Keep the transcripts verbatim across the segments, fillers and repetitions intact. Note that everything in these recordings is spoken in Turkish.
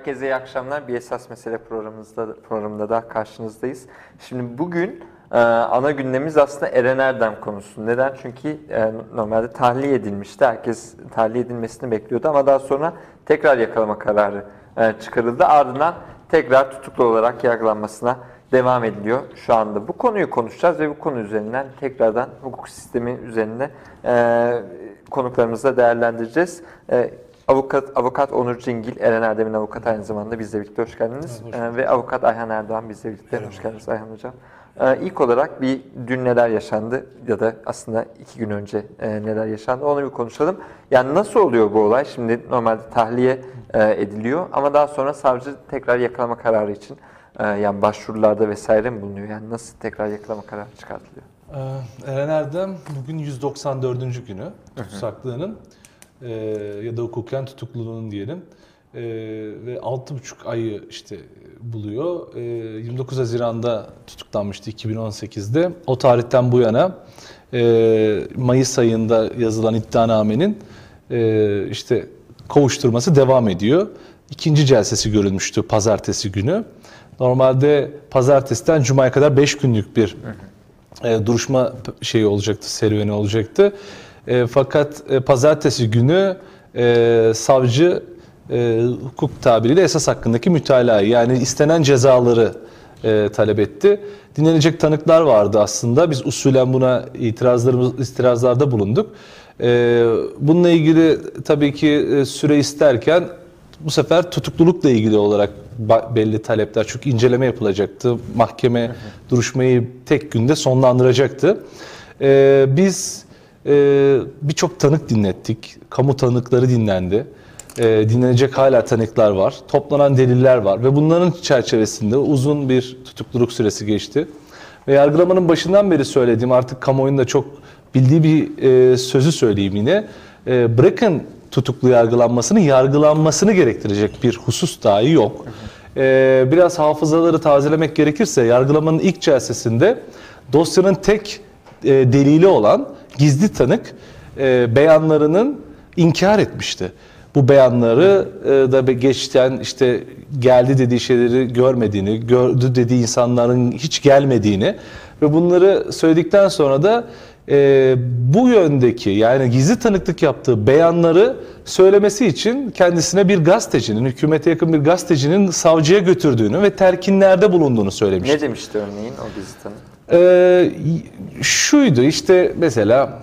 Herkese iyi akşamlar. Bir Esas Mesele programımızda, programında da karşınızdayız. Şimdi bugün e, ana gündemimiz aslında Eren Erdem konusu. Neden? Çünkü e, normalde tahliye edilmişti. Herkes tahliye edilmesini bekliyordu ama daha sonra tekrar yakalama kararı e, çıkarıldı. Ardından tekrar tutuklu olarak yargılanmasına devam ediliyor şu anda. Bu konuyu konuşacağız ve bu konu üzerinden tekrardan hukuk sistemi üzerinde e, konuklarımızla değerlendireceğiz. E, Avukat, avukat Onur Cingil, Eren Erdem'in avukatı aynı zamanda bizle birlikte hoş geldiniz. Hoş ee, ve avukat Ayhan Erdoğan bizle birlikte hoş geldiniz Ayhan Hocam. Ee, ilk olarak bir dün neler yaşandı ya da aslında iki gün önce e, neler yaşandı onu bir konuşalım. Yani nasıl oluyor bu olay? Şimdi normalde tahliye e, ediliyor ama daha sonra savcı tekrar yakalama kararı için e, yani başvurularda vesaire mi bulunuyor? Yani nasıl tekrar yakalama kararı çıkartılıyor? Ee, Eren Erdem bugün yüz doksan dördüncü günü tutsaklığının. Ee, ya da hukuken tutukluluğunun diyelim ee, ve altı buçuk ayı işte buluyor. Ee, yirmi dokuz Haziran'da tutuklanmıştı iki bin on sekizde. O tarihten bu yana e, Mayıs ayında yazılan iddianamenin e, işte kovuşturması devam ediyor. İkinci celsesi görülmüştü pazartesi günü. Normalde pazartesiden cumaya kadar beş günlük bir e, duruşma şeyi olacaktı, serüveni olacaktı. E, fakat e, pazartesi günü e, savcı e, hukuk tabiriyle esas hakkındaki mütalayı yani istenen cezaları e, talep etti. Dinlenecek tanıklar vardı aslında. Biz usulen buna itirazlarımız, itirazlarda bulunduk. E, bununla ilgili tabii ki e, süre isterken bu sefer tutuklulukla ilgili olarak belli talepler çünkü inceleme yapılacaktı. Mahkeme duruşmayı tek günde sonlandıracaktı. E, biz Ee, birçok tanık dinlettik. Kamu tanıkları dinlendi. Ee, dinlenecek hala tanıklar var. Toplanan deliller var ve bunların çerçevesinde uzun bir tutukluluk süresi geçti. Ve yargılamanın başından beri söylediğim artık kamuoyunun da çok bildiği bir e, sözü söyleyeyim yine. E, bırakın tutuklu yargılanmasını, yargılanmasını gerektirecek bir husus dahi yok. E, biraz hafızaları tazelemek gerekirse yargılamanın ilk celsesinde dosyanın tek e, delili olan gizli tanık e, beyanlarının inkar etmişti. Bu beyanları e, da geçten işte geldi dediği şeyleri görmediğini, gördü dediği insanların hiç gelmediğini ve bunları söyledikten sonra da e, bu yöndeki yani gizli tanıklık yaptığı beyanları söylemesi için kendisine bir gazetecinin, hükümete yakın bir gazetecinin savcıya götürdüğünü ve telkinlerde bulunduğunu söylemişti. Ne demişti örneğin o gizli tanık? Ee, şuydu işte mesela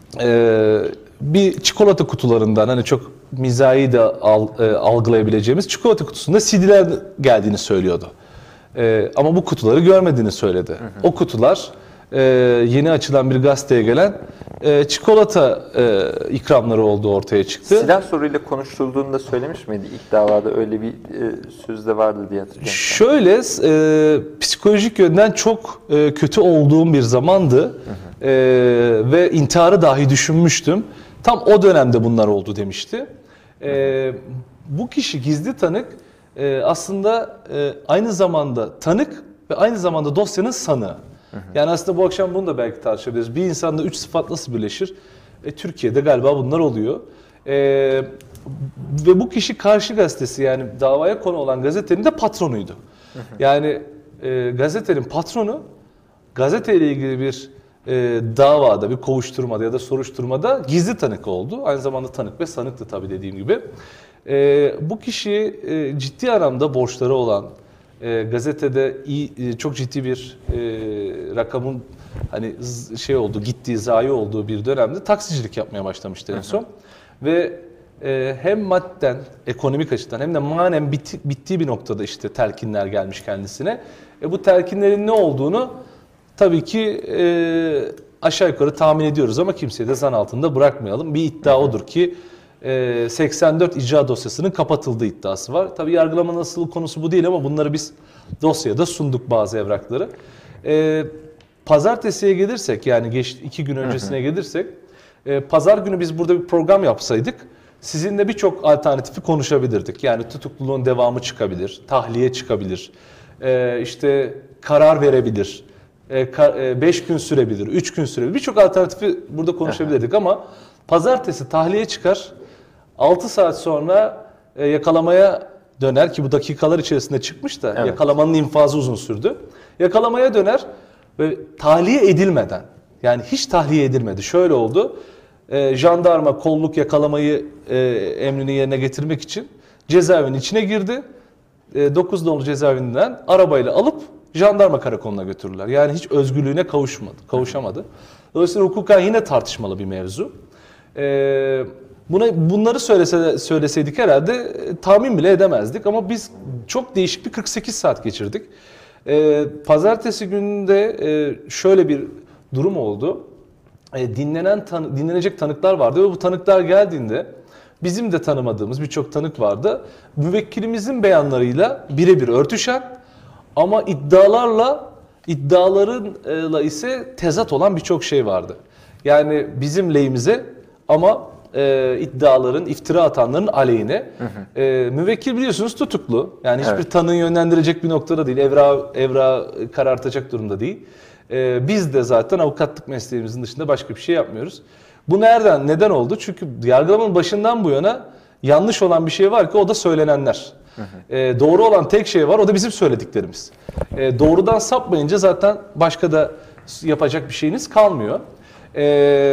e, bir çikolata kutularından hani çok mizahi de al, e, algılayabileceğimiz çikolata kutusunda C D'ler geldiğini söylüyordu. E, ama bu kutuları görmediğini söyledi. Hı hı. O kutular e, yeni açılan bir gazeteye gelen e, çikolata e, ikramları olduğu ortaya çıktı. Silah soruyla konuşulduğunu da söylemiş miydi? İlk davada öyle bir e, söz de vardı diye hatırlıyorum. Şöyle e, psikolojik yönden çok e, kötü olduğum bir zamandı. Hı hı. E, ve intiharı dahi düşünmüştüm. Tam o dönemde bunlar oldu demişti. E, bu kişi gizli tanık e, aslında e, aynı zamanda tanık ve aynı zamanda dosyanın sanığı. Hı hı. Yani aslında bu akşam bunu da belki tartışabiliriz. Bir insanda üç sıfat nasıl birleşir? E, Türkiye'de galiba bunlar oluyor. E, ve bu kişi Karşı Gazetesi yani davaya konu olan gazetenin de patronuydu. Hı hı. Yani e, gazetenin patronu gazeteyle ilgili bir e, davada, bir kovuşturmada ya da soruşturmada gizli tanık oldu. Aynı zamanda tanık ve sanıktı tabii dediğim gibi. E, bu kişi e, ciddi anlamda borçları olan, e, gazetede iyi, e, çok ciddi bir e, rakamın hani şey oldu, gittiği, zayi olduğu bir dönemde taksicilik yapmaya başlamıştı en son. Ve e, hem madden, ekonomik açıdan hem de manen bitti, bittiği bir noktada işte telkinler gelmiş kendisine. E, bu telkinlerin ne olduğunu tabii ki e, aşağı yukarı tahmin ediyoruz ama kimseyi de zan altında bırakmayalım. Bir iddia odur ki e, seksen dört icra dosyasının kapatıldığı iddiası var. Tabii yargılamanın asıl konusu bu değil ama bunları biz dosyada sunduk bazı evrakları. E, pazartesiye gelirsek yani geç, iki gün öncesine gelirsek e, pazar günü biz burada bir program yapsaydık sizinle birçok alternatifi konuşabilirdik. Yani tutukluluğun devamı çıkabilir, tahliye çıkabilir, e, işte karar verebilir. beş gün sürebilir, üç gün sürebilir. Birçok alternatifi burada konuşabilirdik ama pazartesi tahliye çıkar. altı saat sonra yakalamaya döner ki bu dakikalar içerisinde çıkmış da Evet. yakalamanın infazı uzun sürdü. Yakalamaya döner ve tahliye edilmeden, yani hiç tahliye edilmedi. Şöyle oldu. E, jandarma kolluk yakalamayı e, emrini yerine getirmek için cezaevinin içine girdi. E, dokuz nolu cezaevinden arabayla alıp jandarma karakoluna götürdüler. Yani hiç özgürlüğüne kavuşmadı, kavuşamadı. Dolayısıyla hukuken yine tartışmalı bir mevzu. E, buna bunları söylese, söyleseydik herhalde e, tahmin bile edemezdik. Ama biz çok değişik bir kırk sekiz saat geçirdik. E, pazartesi gününde e, şöyle bir durum oldu. E, dinlenen tanı, dinlenecek tanıklar vardı ve bu tanıklar geldiğinde bizim de tanımadığımız birçok tanık vardı. Müvekkilimizin beyanlarıyla birebir örtüşen ama iddialarla iddialarla ise tezat olan birçok şey vardı. Yani bizim lehimize ama e, iddiaların, iftira atanların aleyhine. Hı hı. E, müvekkil biliyorsunuz tutuklu. Yani hiçbir evet. tanığı yönlendirecek bir noktada değil. Evra, evra karartacak durumda değil. E, biz de zaten avukatlık mesleğimizin dışında başka bir şey yapmıyoruz. Bu nereden, neden oldu? Çünkü yargılamanın başından bu yana yanlış olan bir şey var ki o da söylenenler. Hı hı. E, doğru olan tek şey var, o da bizim söylediklerimiz. E, doğrudan sapmayınca zaten başka da yapacak bir şeyiniz kalmıyor. E,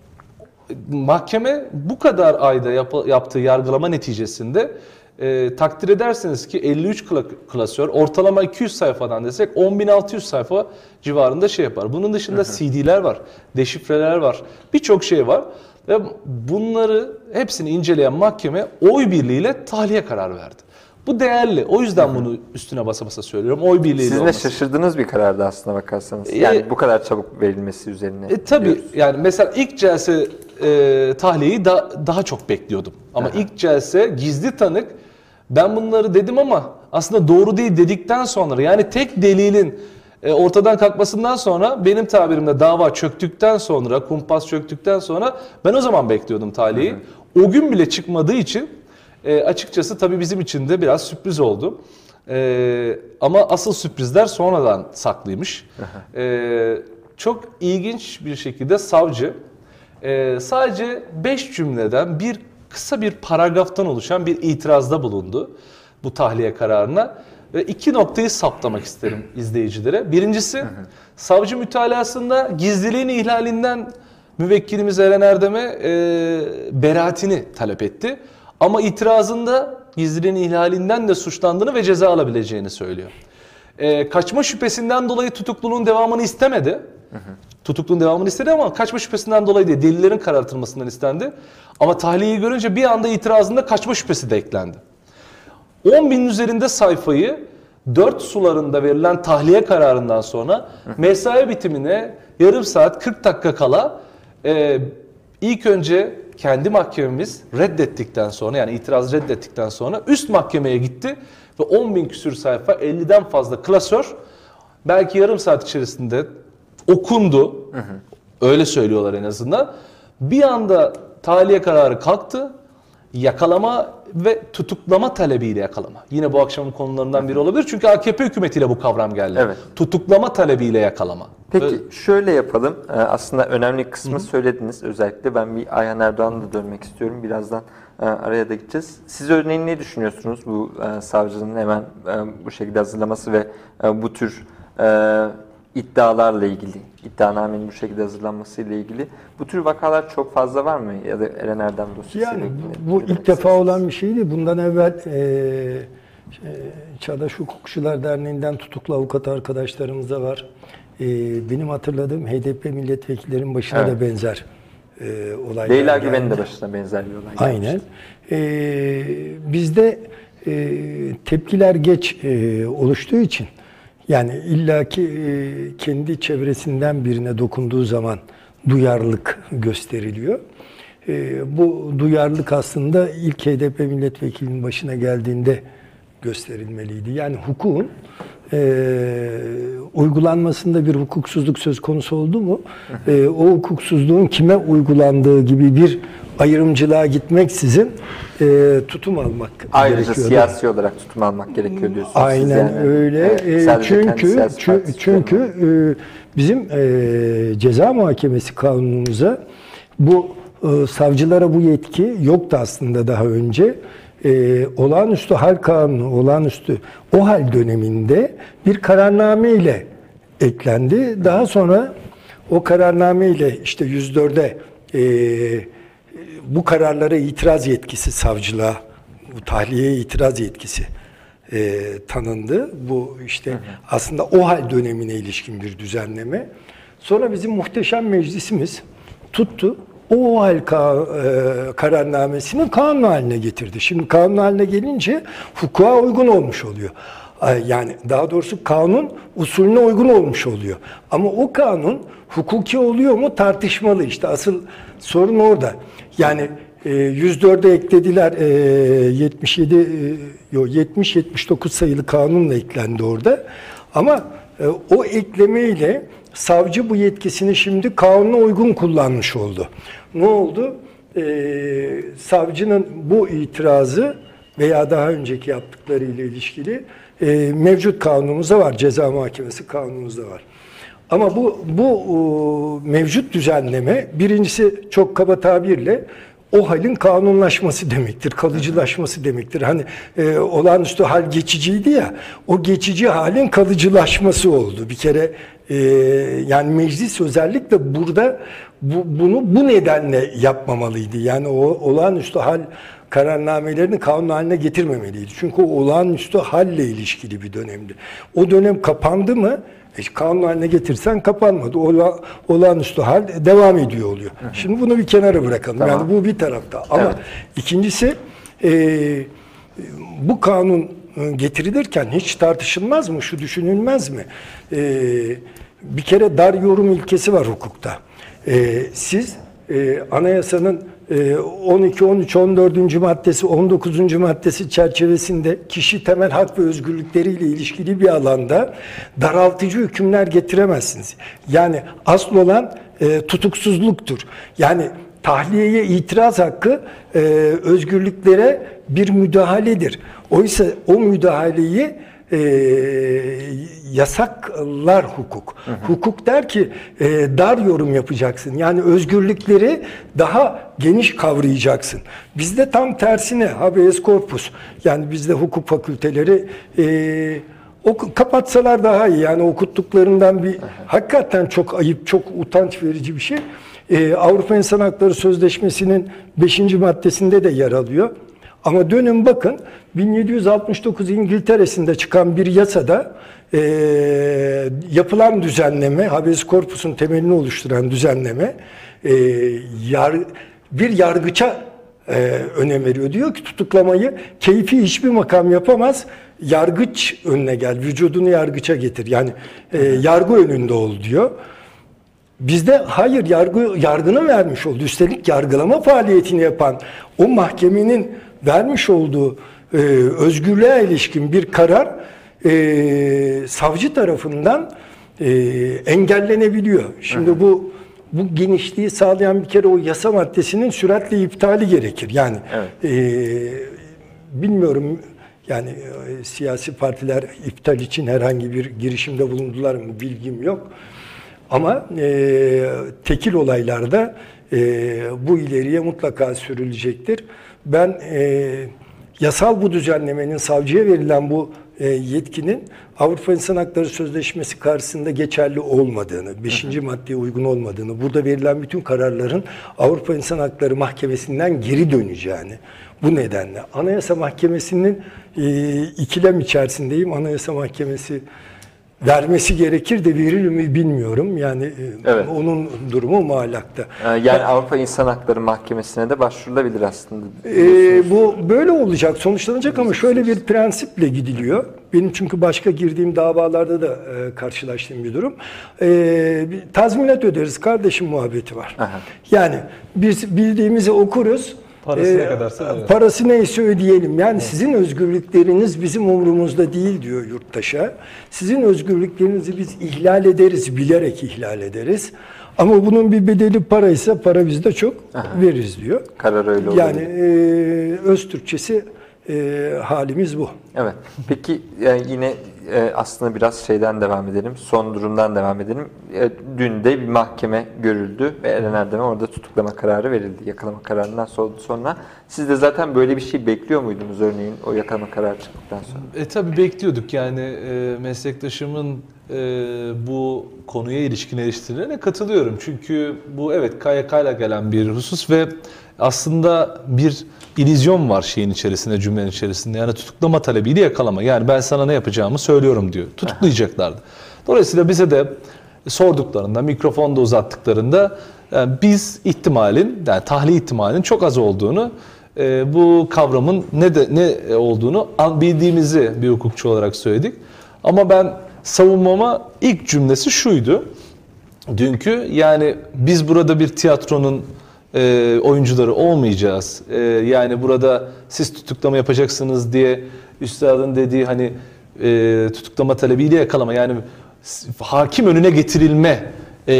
mahkeme bu kadar ayda yap, yaptığı yargılama neticesinde e, takdir edersiniz ki elli üç klasör, ortalama iki yüz sayfadan desek on bin altı yüz sayfa civarında şey yapar. Bunun dışında hı hı. C D'ler var, deşifreler var, birçok şey var. Ve bunları hepsini inceleyen mahkeme oy birliğiyle tahliye kararı verdi. Bu değerli. O yüzden hı hı. bunu üstüne basa basa söylüyorum. Oy birliğiyle Siz de olması. şaşırdığınız bir karardı aslına bakarsanız. Yani e, bu kadar çabuk verilmesi üzerine. E, tabii diyoruz. Yani mesela ilk celse e, tahliyeyi da, daha çok bekliyordum. Ama Aha. ilk celse gizli tanık, ben bunları dedim ama aslında doğru değil dedikten sonra, yani tek delilin e, ortadan kalkmasından sonra, benim tabirimde dava çöktükten sonra, kumpas çöktükten sonra ben o zaman bekliyordum tahliyeyi. Hı hı. O gün bile çıkmadığı için e, açıkçası tabii bizim için de biraz sürpriz oldu. E, ama asıl sürprizler sonradan saklıymış. E, çok ilginç bir şekilde savcı e, sadece beş cümleden bir kısa bir paragraftan oluşan bir itirazda bulundu bu tahliye kararına. Ve iki noktayı saptamak isterim izleyicilere. Birincisi, hı hı. savcı mütalasında gizliliğin ihlalinden müvekkilimiz Eren Erdem'e e, beraatini talep etti. Ama itirazında gizliliğin ihlalinden de suçlandığını ve ceza alabileceğini söylüyor. E, kaçma şüphesinden dolayı tutukluluğun devamını istemedi. Hı hı. Tutukluluğun devamını istedi ama kaçma şüphesinden dolayı değil, delillerin karartılmasından istendi. Ama tahliyeyi görünce bir anda itirazında kaçma şüphesi de eklendi. on binin üzerinde sayfayı dört sularında verilen tahliye kararından sonra mesai bitimine yarım saat kırk dakika kala e, ilk önce kendi mahkememiz reddettikten sonra, yani itiraz reddettikten sonra üst mahkemeye gitti ve on bin küsür sayfa, elliden fazla klasör belki yarım saat içerisinde okundu. Hı hı. Öyle söylüyorlar en azından. Bir anda tahliye kararı kalktı. Yakalama ve tutuklama talebiyle yakalama. Yine bu akşamın konularından biri olabilir. Çünkü A K P hükümetiyle bu kavram geldi. Evet. Tutuklama talebiyle yakalama. Peki Öyle... şöyle yapalım. Aslında önemli kısmı Hı-hı. söylediniz. Özellikle ben bir Ayhan Erdoğan'a da dönmek istiyorum. Birazdan araya da gideceğiz. Siz örneğin ne düşünüyorsunuz bu savcının hemen bu şekilde hazırlaması ve bu tür iddialarla ilgili, iddianamenin bu şekilde hazırlanması ile ilgili bu tür vakalar çok fazla var mı? Ya da Eren Erdem dosyasıyla yani, ilgili? Bu ilk defa istersiniz? Olan bir şeydi. Bundan evvel e, e, Çağdaş Hukukçular Derneği'nden tutuklu avukat arkadaşlarımız da var. E, benim hatırladığım H D P milletvekillerinin başına evet. da benzer e, olaylar Leyla Güven'in de başına benzer bir olay Aynen. E, bizde e, tepkiler geç e, oluştuğu için, yani illaki e, kendi çevresinden birine dokunduğu zaman duyarlılık gösteriliyor. E, bu duyarlılık aslında ilk H D P milletvekilinin başına geldiğinde gösterilmeliydi. Yani hukukun e, uygulanmasında bir hukuksuzluk söz konusu oldu mu, e, o hukuksuzluğun kime uygulandığı gibi bir ayrımcılığa gitmeksizin e, tutum almak Ayrıca gerekiyordu. siyasi olarak tutum almak gerekiyor diyorsunuz. Aynen yani. öyle. Evet, çünkü çünkü, çünkü e, bizim e, ceza muhakemesi kanunumuza bu e, savcılara bu yetki yoktu aslında daha önce. E, olağanüstü hal kanunu, olağanüstü o hal döneminde bir kararname ile eklendi. Daha sonra o kararname ile işte yüz dörde e, bu kararlara itiraz yetkisi savcılığa, bu tahliyeye itiraz yetkisi e, tanındı. Bu işte hı hı. aslında o hal dönemine ilişkin bir düzenleme. Sonra bizim muhteşem meclisimiz tuttu. O hal ka, e, kararnamesini kanun haline getirdi. Şimdi kanun haline gelince hukuka uygun olmuş oluyor. Yani daha doğrusu kanun usulüne uygun olmuş oluyor. Ama o kanun hukuki oluyor mu tartışmalı. İşte asıl sorun orada. Yani yüz dörde eklediler, yetmiş yedi yok yetmiş yetmiş dokuz sayılı kanunla eklendi orada. Ama o eklemeyle savcı bu yetkisini şimdi kanuna uygun kullanmış oldu. Ne oldu? Ee, savcının bu itirazı veya daha önceki yaptıklarıyla ilişkili e, mevcut kanunumuzda var. Ceza Muhakemesi kanunumuzda var. Ama bu bu o, mevcut düzenleme birincisi çok kaba tabirle o halin kanunlaşması demektir, kalıcılaşması demektir. Hani e, olağanüstü hal geçiciydi ya, o geçici halin kalıcılaşması oldu. Bir kere e, yani meclis özellikle burada bu, bunu bu nedenle yapmamalıydı. Yani o olağanüstü hal kararnamelerini kanun haline getirmemeliydi. Çünkü o olağanüstü halle ilişkili bir dönemdi. O dönem kapandı mı? E, kanun haline getirsen kapanmadı. Ola, olağanüstü hal devam ediyor oluyor. Hı hı. Şimdi bunu bir kenara bırakalım. Tamam. Yani bu bir tarafta. Ama evet. ikincisi e, bu kanun getirilirken hiç tartışılmaz mı? Şu düşünülmez mi? E, bir kere dar yorum ilkesi var hukukta. E, siz e, anayasanın on iki, on üç, on dördüncü maddesi, on dokuzuncu maddesi çerçevesinde kişi temel hak ve özgürlükleriyle ilişkili bir alanda daraltıcı hükümler getiremezsiniz. Yani asıl olan e, tutuksuzluktur. Yani tahliyeye itiraz hakkı e, özgürlüklere bir müdahaledir. Oysa o müdahaleyi E, yasaklar hukuk. Hı hı. Hukuk der ki e, dar yorum yapacaksın. Yani özgürlükleri daha geniş kavrayacaksın. Bizde tam tersine habeas corpus. Yani bizde hukuk fakülteleri e, oku, kapatsalar daha iyi. Yani okuttuklarından bir hı hı. hakikaten çok ayıp, çok utanç verici bir şey. E, Avrupa İnsan Hakları Sözleşmesi'nin beşinci maddesinde de yer alıyor. Ama dönün bakın bin yedi yüz altmış dokuz İngiltere'sinde çıkan bir yasada e, yapılan düzenleme, habeas corpus'un temelini oluşturan düzenleme e, yar, bir yargıça e, önem veriyor. Diyor ki tutuklamayı keyfi hiçbir makam yapamaz, yargıç önüne gel, vücudunu yargıça getir. Yani e, yargı önünde ol diyor. Bizde hayır, yargı yargını vermiş oldu. Üstelik yargılama faaliyetini yapan o mahkemenin vermiş olduğu e, özgürlüğe ilişkin bir karar e, savcı tarafından e, engellenebiliyor. Şimdi hı hı. bu bu genişliği sağlayan bir kere o yasa maddesinin süratle iptali gerekir. Yani evet. e, bilmiyorum yani e, siyasi partiler iptal için herhangi bir girişimde bulundular mı bilgim yok. Ama e, tekil olaylarda e, bu ileriye mutlaka sürülecektir. Ben e, yasal bu düzenlemenin, savcıya verilen bu e, yetkinin Avrupa İnsan Hakları Sözleşmesi karşısında geçerli olmadığını, beşinci maddeye uygun olmadığını, burada verilen bütün kararların Avrupa İnsan Hakları Mahkemesi'nden geri döneceğini, bu nedenle Anayasa Mahkemesi'nin e, ikilem içerisindeyim. Anayasa Mahkemesi vermesi gerekir de verir mi bilmiyorum. Yani evet. onun durumu muallakta. Yani ben, Avrupa İnsan Hakları Mahkemesi'ne de başvurulabilir aslında. E, bu böyle olacak, sonuçlanacak ama şöyle bir prensiple gidiliyor. Benim çünkü başka girdiğim davalarda da e, karşılaştığım bir durum. E, bir tazminat öderiz kardeşim muhabbeti var. Aha. Yani biz bildiğimizi okuruz. Parası ee, ne kadarsa evet. Parası neyse ödeyelim. Yani evet. sizin özgürlükleriniz bizim umurumuzda değil diyor yurttaşa. Sizin özgürlüklerinizi biz ihlal ederiz, bilerek ihlal ederiz. Ama bunun bir bedeli paraysa para biz de çok Aha. veririz diyor. Karar öyle oluyor. Yani e, öz Türkçesi e, halimiz bu. Evet. Peki yani yine e, aslında biraz şeyden devam edelim, son durumdan devam edelim. E, dün de bir mahkeme görüldü ve Eren Erdem'e orada tutuklama kararı verildi. Yakalama kararından sonra. Siz de zaten böyle bir şey bekliyor muydunuz örneğin o yakalama kararı çıktıktan sonra? E tabii bekliyorduk yani e, meslektaşımın e, bu konuya ilişkin eleştirilerine katılıyorum. Çünkü bu evet K Y K ile gelen bir husus ve aslında bir illüzyon var şeyin içerisinde, cümlenin içerisinde. Yani tutuklama talebiyle yakalama. Yani ben sana ne yapacağımı söylüyorum diyor. Tutuklayacaklardı. Dolayısıyla bize de sorduklarında, mikrofonda uzattıklarında yani biz ihtimalin, yani tahliye ihtimalinin çok az olduğunu, e, bu kavramın ne de ne olduğunu bildiğimizi bir hukukçu olarak söyledik. Ama ben savunmama ilk cümlesi şuydu. Dünkü yani biz burada bir tiyatronun e, oyuncuları olmayacağız. E, yani burada siz tutuklama yapacaksınız diye üstadın dediği hani e, tutuklama talebiyle yakalama yani hakim önüne getirilme e,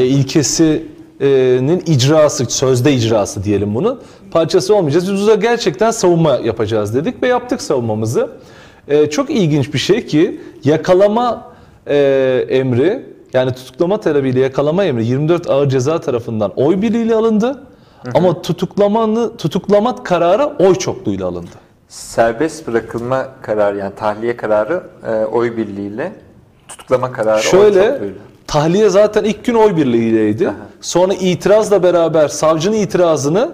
ilkesinin icrası, sözde icrası diyelim bunun parçası olmayacağız. Biz burada gerçekten savunma yapacağız dedik ve yaptık savunmamızı. E, çok ilginç bir şey ki yakalama e, emri yani tutuklama talebiyle yakalama emri yirmi dört Ağır Ceza tarafından oy birliğiyle alındı. Hı hı. Ama tutuklamanı, tutuklama kararı oy çokluğuyla alındı. Serbest bırakılma kararı yani tahliye kararı e, oy birliğiyle, tutuklama kararı Şöyle, oy çokluğuyla. Tahliye zaten ilk gün oy birliğiyleydi. Aha. Sonra itirazla beraber savcının itirazını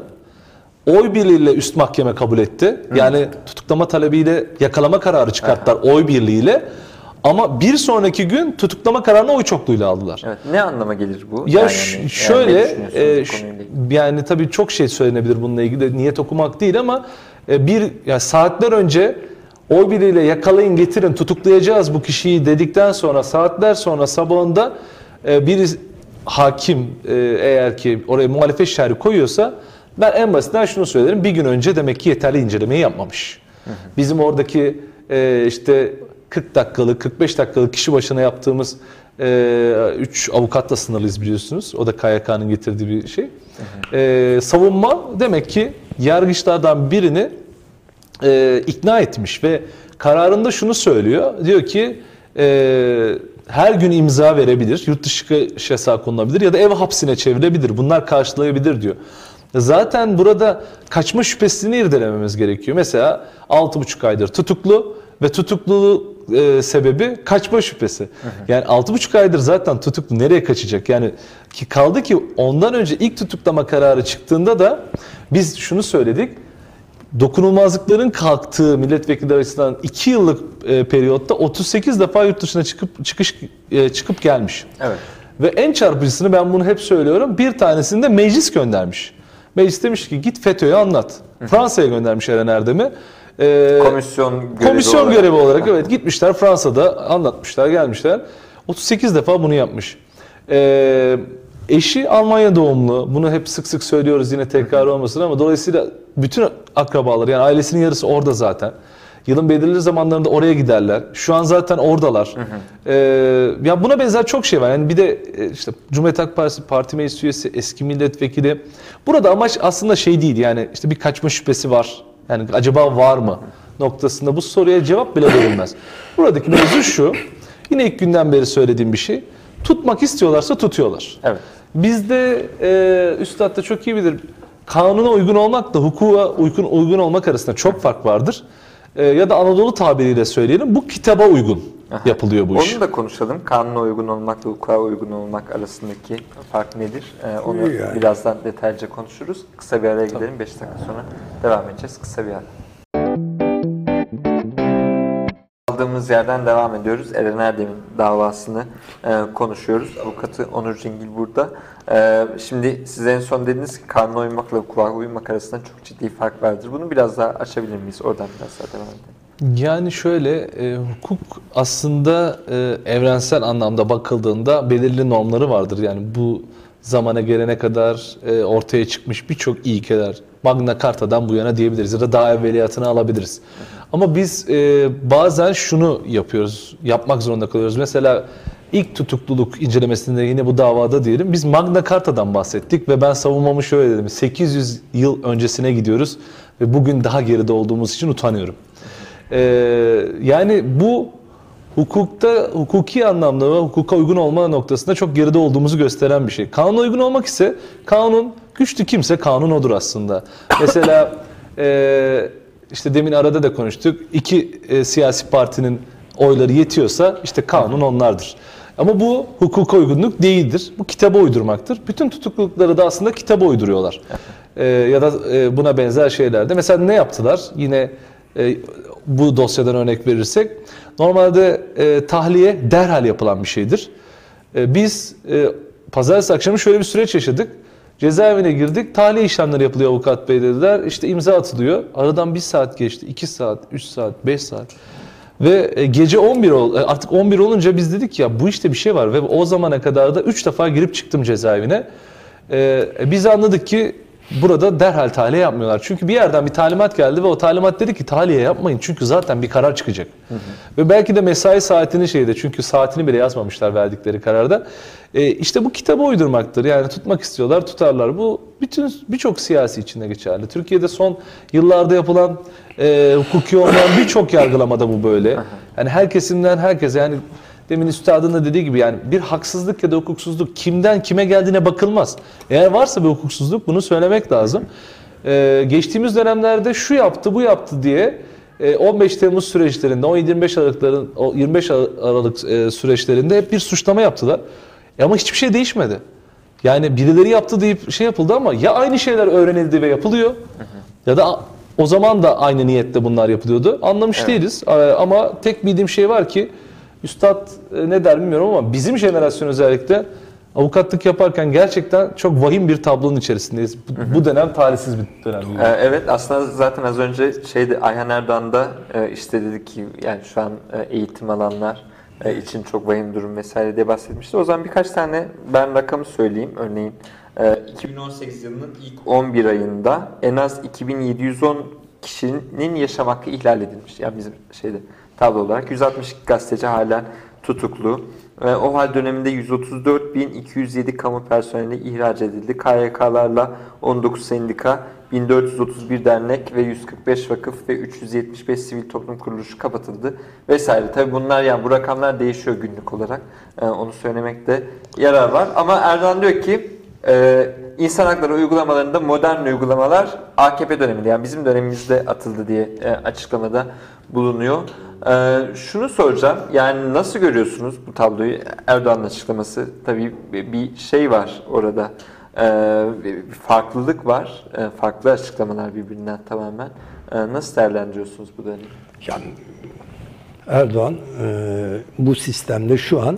oy birliğiyle üst mahkeme kabul etti. Hı. Yani tutuklama talebiyle yakalama kararı çıkarttılar Aha. oy birliğiyle. Ama bir sonraki gün tutuklama kararını oy çokluğuyla aldılar. Evet, ne anlama gelir bu? Ya yani, şöyle, yani, e, yani tabii çok şey söylenebilir bununla ilgili. Niyet okumak değil ama e, bir yani saatler önce oy birliğiyle yakalayın getirin tutuklayacağız bu kişiyi dedikten sonra saatler sonra sabahında e, bir hakim e, eğer ki oraya muhalefet şerhi koyuyorsa ben en basitinden şunu söylerim. Bir gün önce demek ki yeterli incelemeyi yapmamış. Hı hı. Bizim oradaki e, işte kırk dakikalık, kırk beş dakikalık kişi başına yaptığımız üç e, avukatla sınırlıyız biliyorsunuz. O da K Y K'nın getirdiği bir şey. Hı hı. E, savunma demek ki yargıçlardan birini e, ikna etmiş ve kararında şunu söylüyor. Diyor ki e, her gün imza verebilir, yurt dışı yasağı konulabilir ya da ev hapsine çevirebilir. Bunlar karşılayabilir diyor. Zaten burada kaçma şüphesini irdelememiz gerekiyor. Mesela altı buçuk aydır tutuklu ve tutukluluğu e, sebebi kaçma şüphesi. Hı hı. Yani altı buçuk aydır zaten tutuklu nereye kaçacak? Yani ki kaldı ki ondan önce ilk tutuklama kararı çıktığında da biz şunu söyledik. Dokunulmazlıkların kalktığı milletvekilleri açısından iki yıllık e, periyotta otuz sekiz defa yurt dışına çıkıp çıkış e, çıkıp gelmiş. Evet. Ve en çarpıcısını ben bunu hep söylüyorum. Bir tanesini de meclis göndermiş. Meclis demiş ki git FETÖ'ye anlat. Fransa'ya göndermiş Eren Erdem'i. Ee, komisyon görevi komisyon olarak. görevi olarak evet gitmişler Fransa'da anlatmışlar gelmişler. otuz sekiz defa bunu yapmış. Ee, eşi Almanya doğumlu. Bunu hep sık sık söylüyoruz yine tekrar olmasın ama dolayısıyla bütün akrabaları yani ailesinin yarısı orada zaten. Yılın belirli zamanlarında oraya giderler. Şu an zaten oradalar. Hı hı. Ee, ya buna benzer çok şey var. Yani bir de işte Cumhuriyet Halk Partisi Parti Meclis Üyesi, eski milletvekili. Burada amaç aslında şey değil yani işte bir kaçma şüphesi var. Yani acaba var mı noktasında bu soruya cevap bile verilmez. Buradaki mevzu şu. Yine ilk günden beri söylediğim bir şey. Tutmak istiyorlarsa tutuyorlar. Evet. Bizde e, üstad da çok iyi bilir. Kanuna uygun olmakla hukuka uygun uygun olmak arasında çok fark vardır. E, ya da Anadolu tabiriyle söyleyelim. Bu kitaba uygun Aha. yapılıyor bu iş. Onu da konuşalım. Kanuna uygun olmakla hukuka uygun olmak arasındaki fark nedir? E, onu yani. birazdan detaylıca konuşuruz. Kısa bir araya gidelim. beş dakika sonra devam edeceğiz. Kısa bir ara. Kaldığımız yerden devam ediyoruz. Eren Erdem'in davasını e, konuşuyoruz. Avukatı Onur Cingil burada. E, şimdi siz en son dediniz ki kanuna uymakla hukuka uymak arasında çok ciddi fark vardır. Bunu biraz daha açabilir miyiz? Oradan biraz daha devam edelim. Yani şöyle, e, hukuk aslında e, evrensel anlamda bakıldığında belirli normları vardır. Yani bu zamana gelene kadar e, ortaya çıkmış birçok ilkeler, Magna Carta'dan bu yana diyebiliriz ya da daha evveliyatını alabiliriz. Ama biz e, bazen şunu yapıyoruz, yapmak zorunda kalıyoruz. Mesela ilk tutukluluk incelemesinde yine bu davada diyelim, biz Magna Carta'dan bahsettik ve ben savunmamı şöyle dedim, sekiz yüz yıl öncesine gidiyoruz ve bugün daha geride olduğumuz için utanıyorum. E, yani bu hukukta, hukuki anlamda ve hukuka uygun olma noktasında çok geride olduğumuzu gösteren bir şey. Kanuna uygun olmak ise kanun, güçlü kimse kanun odur aslında. Mesela e, işte demin arada da konuştuk. İki e, siyasi partinin oyları yetiyorsa işte kanun onlardır. Ama bu hukuka uygunluk değildir. Bu kitaba uydurmaktır. Bütün tutuklulukları da aslında kitaba uyduruyorlar. E, ya da e, buna benzer şeylerde. Mesela ne yaptılar? Yine e, bu dosyadan örnek verirsek. Normalde e, tahliye derhal yapılan bir şeydir. E, biz e, pazartesi akşamı şöyle bir süreç yaşadık. Cezaevine girdik. Tahliye işlemleri yapılıyor avukat bey dediler. İşte imza atılıyor. Aradan bir saat geçti. iki saat, üç saat, beş saat. Ve gece on bir ol, artık on bir olunca biz dedik ya bu işte bir şey var. Ve o zamana kadar da üç defa girip çıktım cezaevine. Ee, biz anladık ki burada derhal tahliye yapmıyorlar. Çünkü bir yerden bir talimat geldi ve o talimat dedi ki tahliye yapmayın. Çünkü zaten bir karar çıkacak. Hı hı. Ve belki de mesai saatini şeyde, çünkü saatini bile yazmamışlar verdikleri kararda. Ee, işte bu kitaba uydurmaktır. Yani tutmak istiyorlar, tutarlar. Bu bütün birçok siyasi içinde geçerli. Türkiye'de son yıllarda yapılan e, hukuki olmayan birçok yargılamada bu böyle. Yani her kesimden herkese, yani demin üstadın da dediği gibi, yani bir haksızlık ya da hukuksuzluk kimden kime geldiğine bakılmaz. Eğer varsa bir hukuksuzluk bunu söylemek lazım. Ee, geçtiğimiz dönemlerde şu yaptı, bu yaptı diye e, on beş Temmuz süreçlerinde, on yedi yirmi beş Aralıkların, o yirmi beş Aralık e, süreçlerinde hep bir suçlama yaptılar. E ama hiçbir şey değişmedi. Yani birileri yaptı deyip şey yapıldı ama ya aynı şeyler öğrenildi ve yapılıyor, hı hı, ya da o zaman da aynı niyetle bunlar yapılıyordu. Anlamış evet. değiliz ama tek bildiğim şey var ki, üstad ne der bilmiyorum ama bizim jenerasyon özellikle avukatlık yaparken gerçekten çok vahim bir tablonun içerisindeyiz. Bu, hı hı. bu dönem talihsiz bir dönem. Ee, evet, aslında zaten az önce şeydi, Ayhan Erdoğan da işte dedi ki yani şu an eğitim alanlar için çok vahim durum vesaire diye bahsetmişti. O zaman birkaç tane ben rakamı söyleyeyim. Örneğin iki bin on sekiz yılının ilk on bir ayında en az iki bin yedi yüz on kişinin yaşam hakkı ihlal edilmiş. Yani bizim şeyde tablo olarak yüz altmış iki gazeteci halen tutuklu. O hal döneminde yüz otuz dört bin iki yüz yedi kamu personeli ihraç edildi. K Y K'larla on dokuz sendika, bin dört yüz otuz bir dernek ve yüz kırk beş vakıf ve üç yüz yetmiş beş sivil toplum kuruluşu kapatıldı vesaire. Tabii bunlar, yani bu rakamlar değişiyor günlük olarak. Onu söylemekte yarar var. Ama Erdoğan diyor ki Ee, insan hakları uygulamalarında modern uygulamalar A K P döneminde, yani bizim dönemimizde atıldı diye e, açıklamada bulunuyor. Ee, şunu soracağım, yani nasıl görüyorsunuz bu tabloyu? Erdoğan'ın açıklaması, tabii bir şey var orada, ee, bir farklılık var, ee, farklı açıklamalar birbirinden tamamen. Ee, nasıl değerlendiriyorsunuz bu dönemi? Yani Erdoğan e, bu sistemde şu an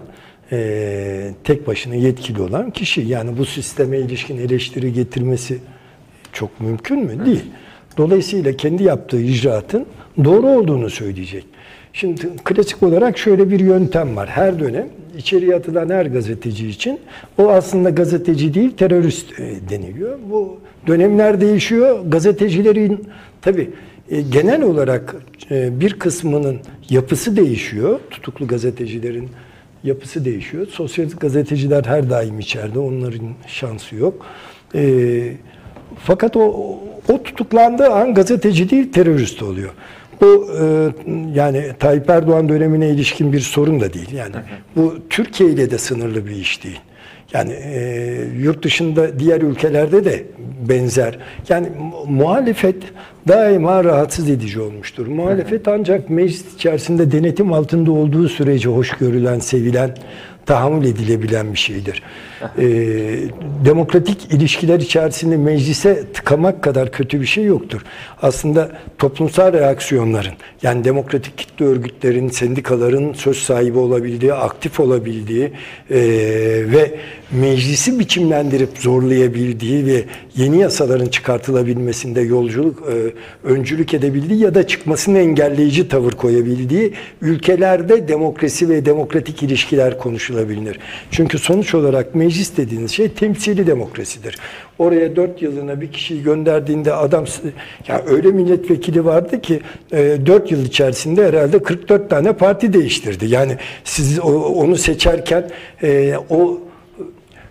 Ee, tek başına yetkili olan kişi. Yani bu sisteme ilişkin eleştiri getirmesi çok mümkün mü? Değil. Dolayısıyla kendi yaptığı icraatın doğru olduğunu söyleyecek. Şimdi klasik olarak şöyle bir yöntem var. Her dönem içeriye atılan her gazeteci için o aslında gazeteci değil, terörist deniliyor. Bu dönemler değişiyor. Gazetecilerin tabii e, genel olarak e, bir kısmının yapısı değişiyor. Tutuklu gazetecilerin yapısı değişiyor. Sosyalist gazeteciler her daim içeride. Onların şansı yok. E, fakat o, o tutuklandığı an gazeteci değil, terörist oluyor. Bu e, yani Tayyip Erdoğan dönemine ilişkin bir sorun da değil. Yani bu Türkiye ile de sınırlı bir iş değil. Yani e, yurt dışında diğer ülkelerde de benzer. Yani muhalefet daima rahatsız edici olmuştur. Muhalefet ancak meclis içerisinde denetim altında olduğu sürece hoş görülen, sevilen, tahammül edilebilen bir şeydir. E, demokratik ilişkiler içerisinde meclise tıkamak kadar kötü bir şey yoktur. Aslında toplumsal reaksiyonların, yani demokratik kitle örgütlerin, sendikaların söz sahibi olabildiği, aktif olabildiği e, ve meclisi biçimlendirip zorlayabildiği ve yeni yasaların çıkartılabilmesinde yolculuk, e, öncülük edebildiği ya da çıkmasını engelleyici tavır koyabildiği ülkelerde demokrasi ve demokratik ilişkiler konuşulabilir. Çünkü sonuç olarak meclis dediğiniz şey temsili demokrasidir. Oraya dört yılına bir kişiyi gönderdiğinde adam, ya öyle milletvekili vardı ki dört yıl içerisinde herhalde kırk dört tane parti değiştirdi. Yani siz onu seçerken o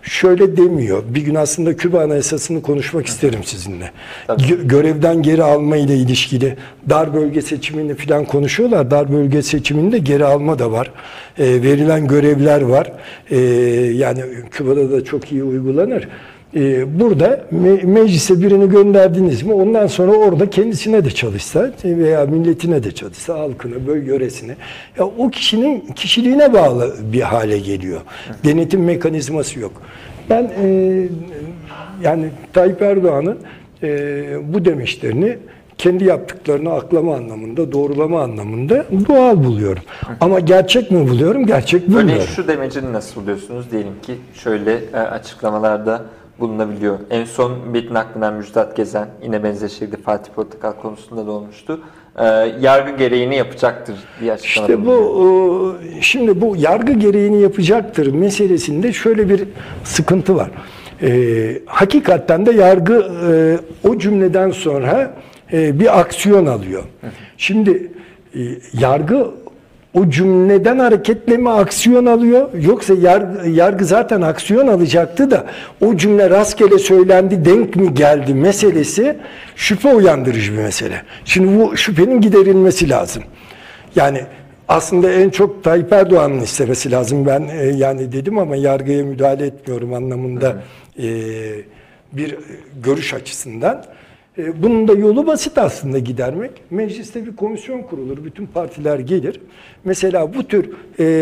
şöyle demiyor. Bir gün aslında Küba Anayasası'nı konuşmak isterim sizinle. Tabii. Gö- görevden geri alma ile ilişkili dar bölge seçimini falan konuşuyorlar. Dar bölge seçiminde geri alma da var. E, verilen görevler var. E, yani Küba'da da çok iyi uygulanır. E, burada me- meclise birini gönderdiniz mi ondan sonra orada kendisine de çalışsa veya milletine de çalışsa, halkına, bölge yöresine, ya o kişinin kişiliğine bağlı bir hale geliyor. Denetim mekanizması yok. Ben e, yani Tayyip Erdoğan'ın e, bu demeçlerini kendi yaptıklarını aklama anlamında, doğrulama anlamında doğal buluyorum. Ama gerçek mi buluyorum? Gerçek bulmuyorum. Örneğin şu demecini nasıl buluyorsunuz? Diyelim ki şöyle e, açıklamalarda bulunabiliyor. En son Metin Akpınar, Müjdat Gezen yine benzer şekilde Fatih Portakal konusunda da olmuştu. E, yargı gereğini yapacaktır diye açıklamalar İşte bu bulunuyor. e, şimdi bu yargı gereğini yapacaktır meselesinde şöyle bir sıkıntı var. E, hakikaten de yargı e, o cümleden sonra e, bir aksiyon alıyor. Şimdi e, yargı o cümleden hareketle mi aksiyon alıyor? Yoksa yargı, yargı zaten aksiyon alacaktı da o cümle rastgele söylendi, denk mi geldi meselesi şüphe uyandırıcı bir mesele. Şimdi bu şüphenin giderilmesi lazım. Yani aslında en çok Tayyip Erdoğan'ın istemesi lazım. Ben e, yani dedim ama yargıya müdahale etmiyorum anlamında e, bir görüş açısından. E, bunun da yolu basit aslında gidermek. Mecliste bir komisyon kurulur, bütün partiler gelir. Mesela bu tür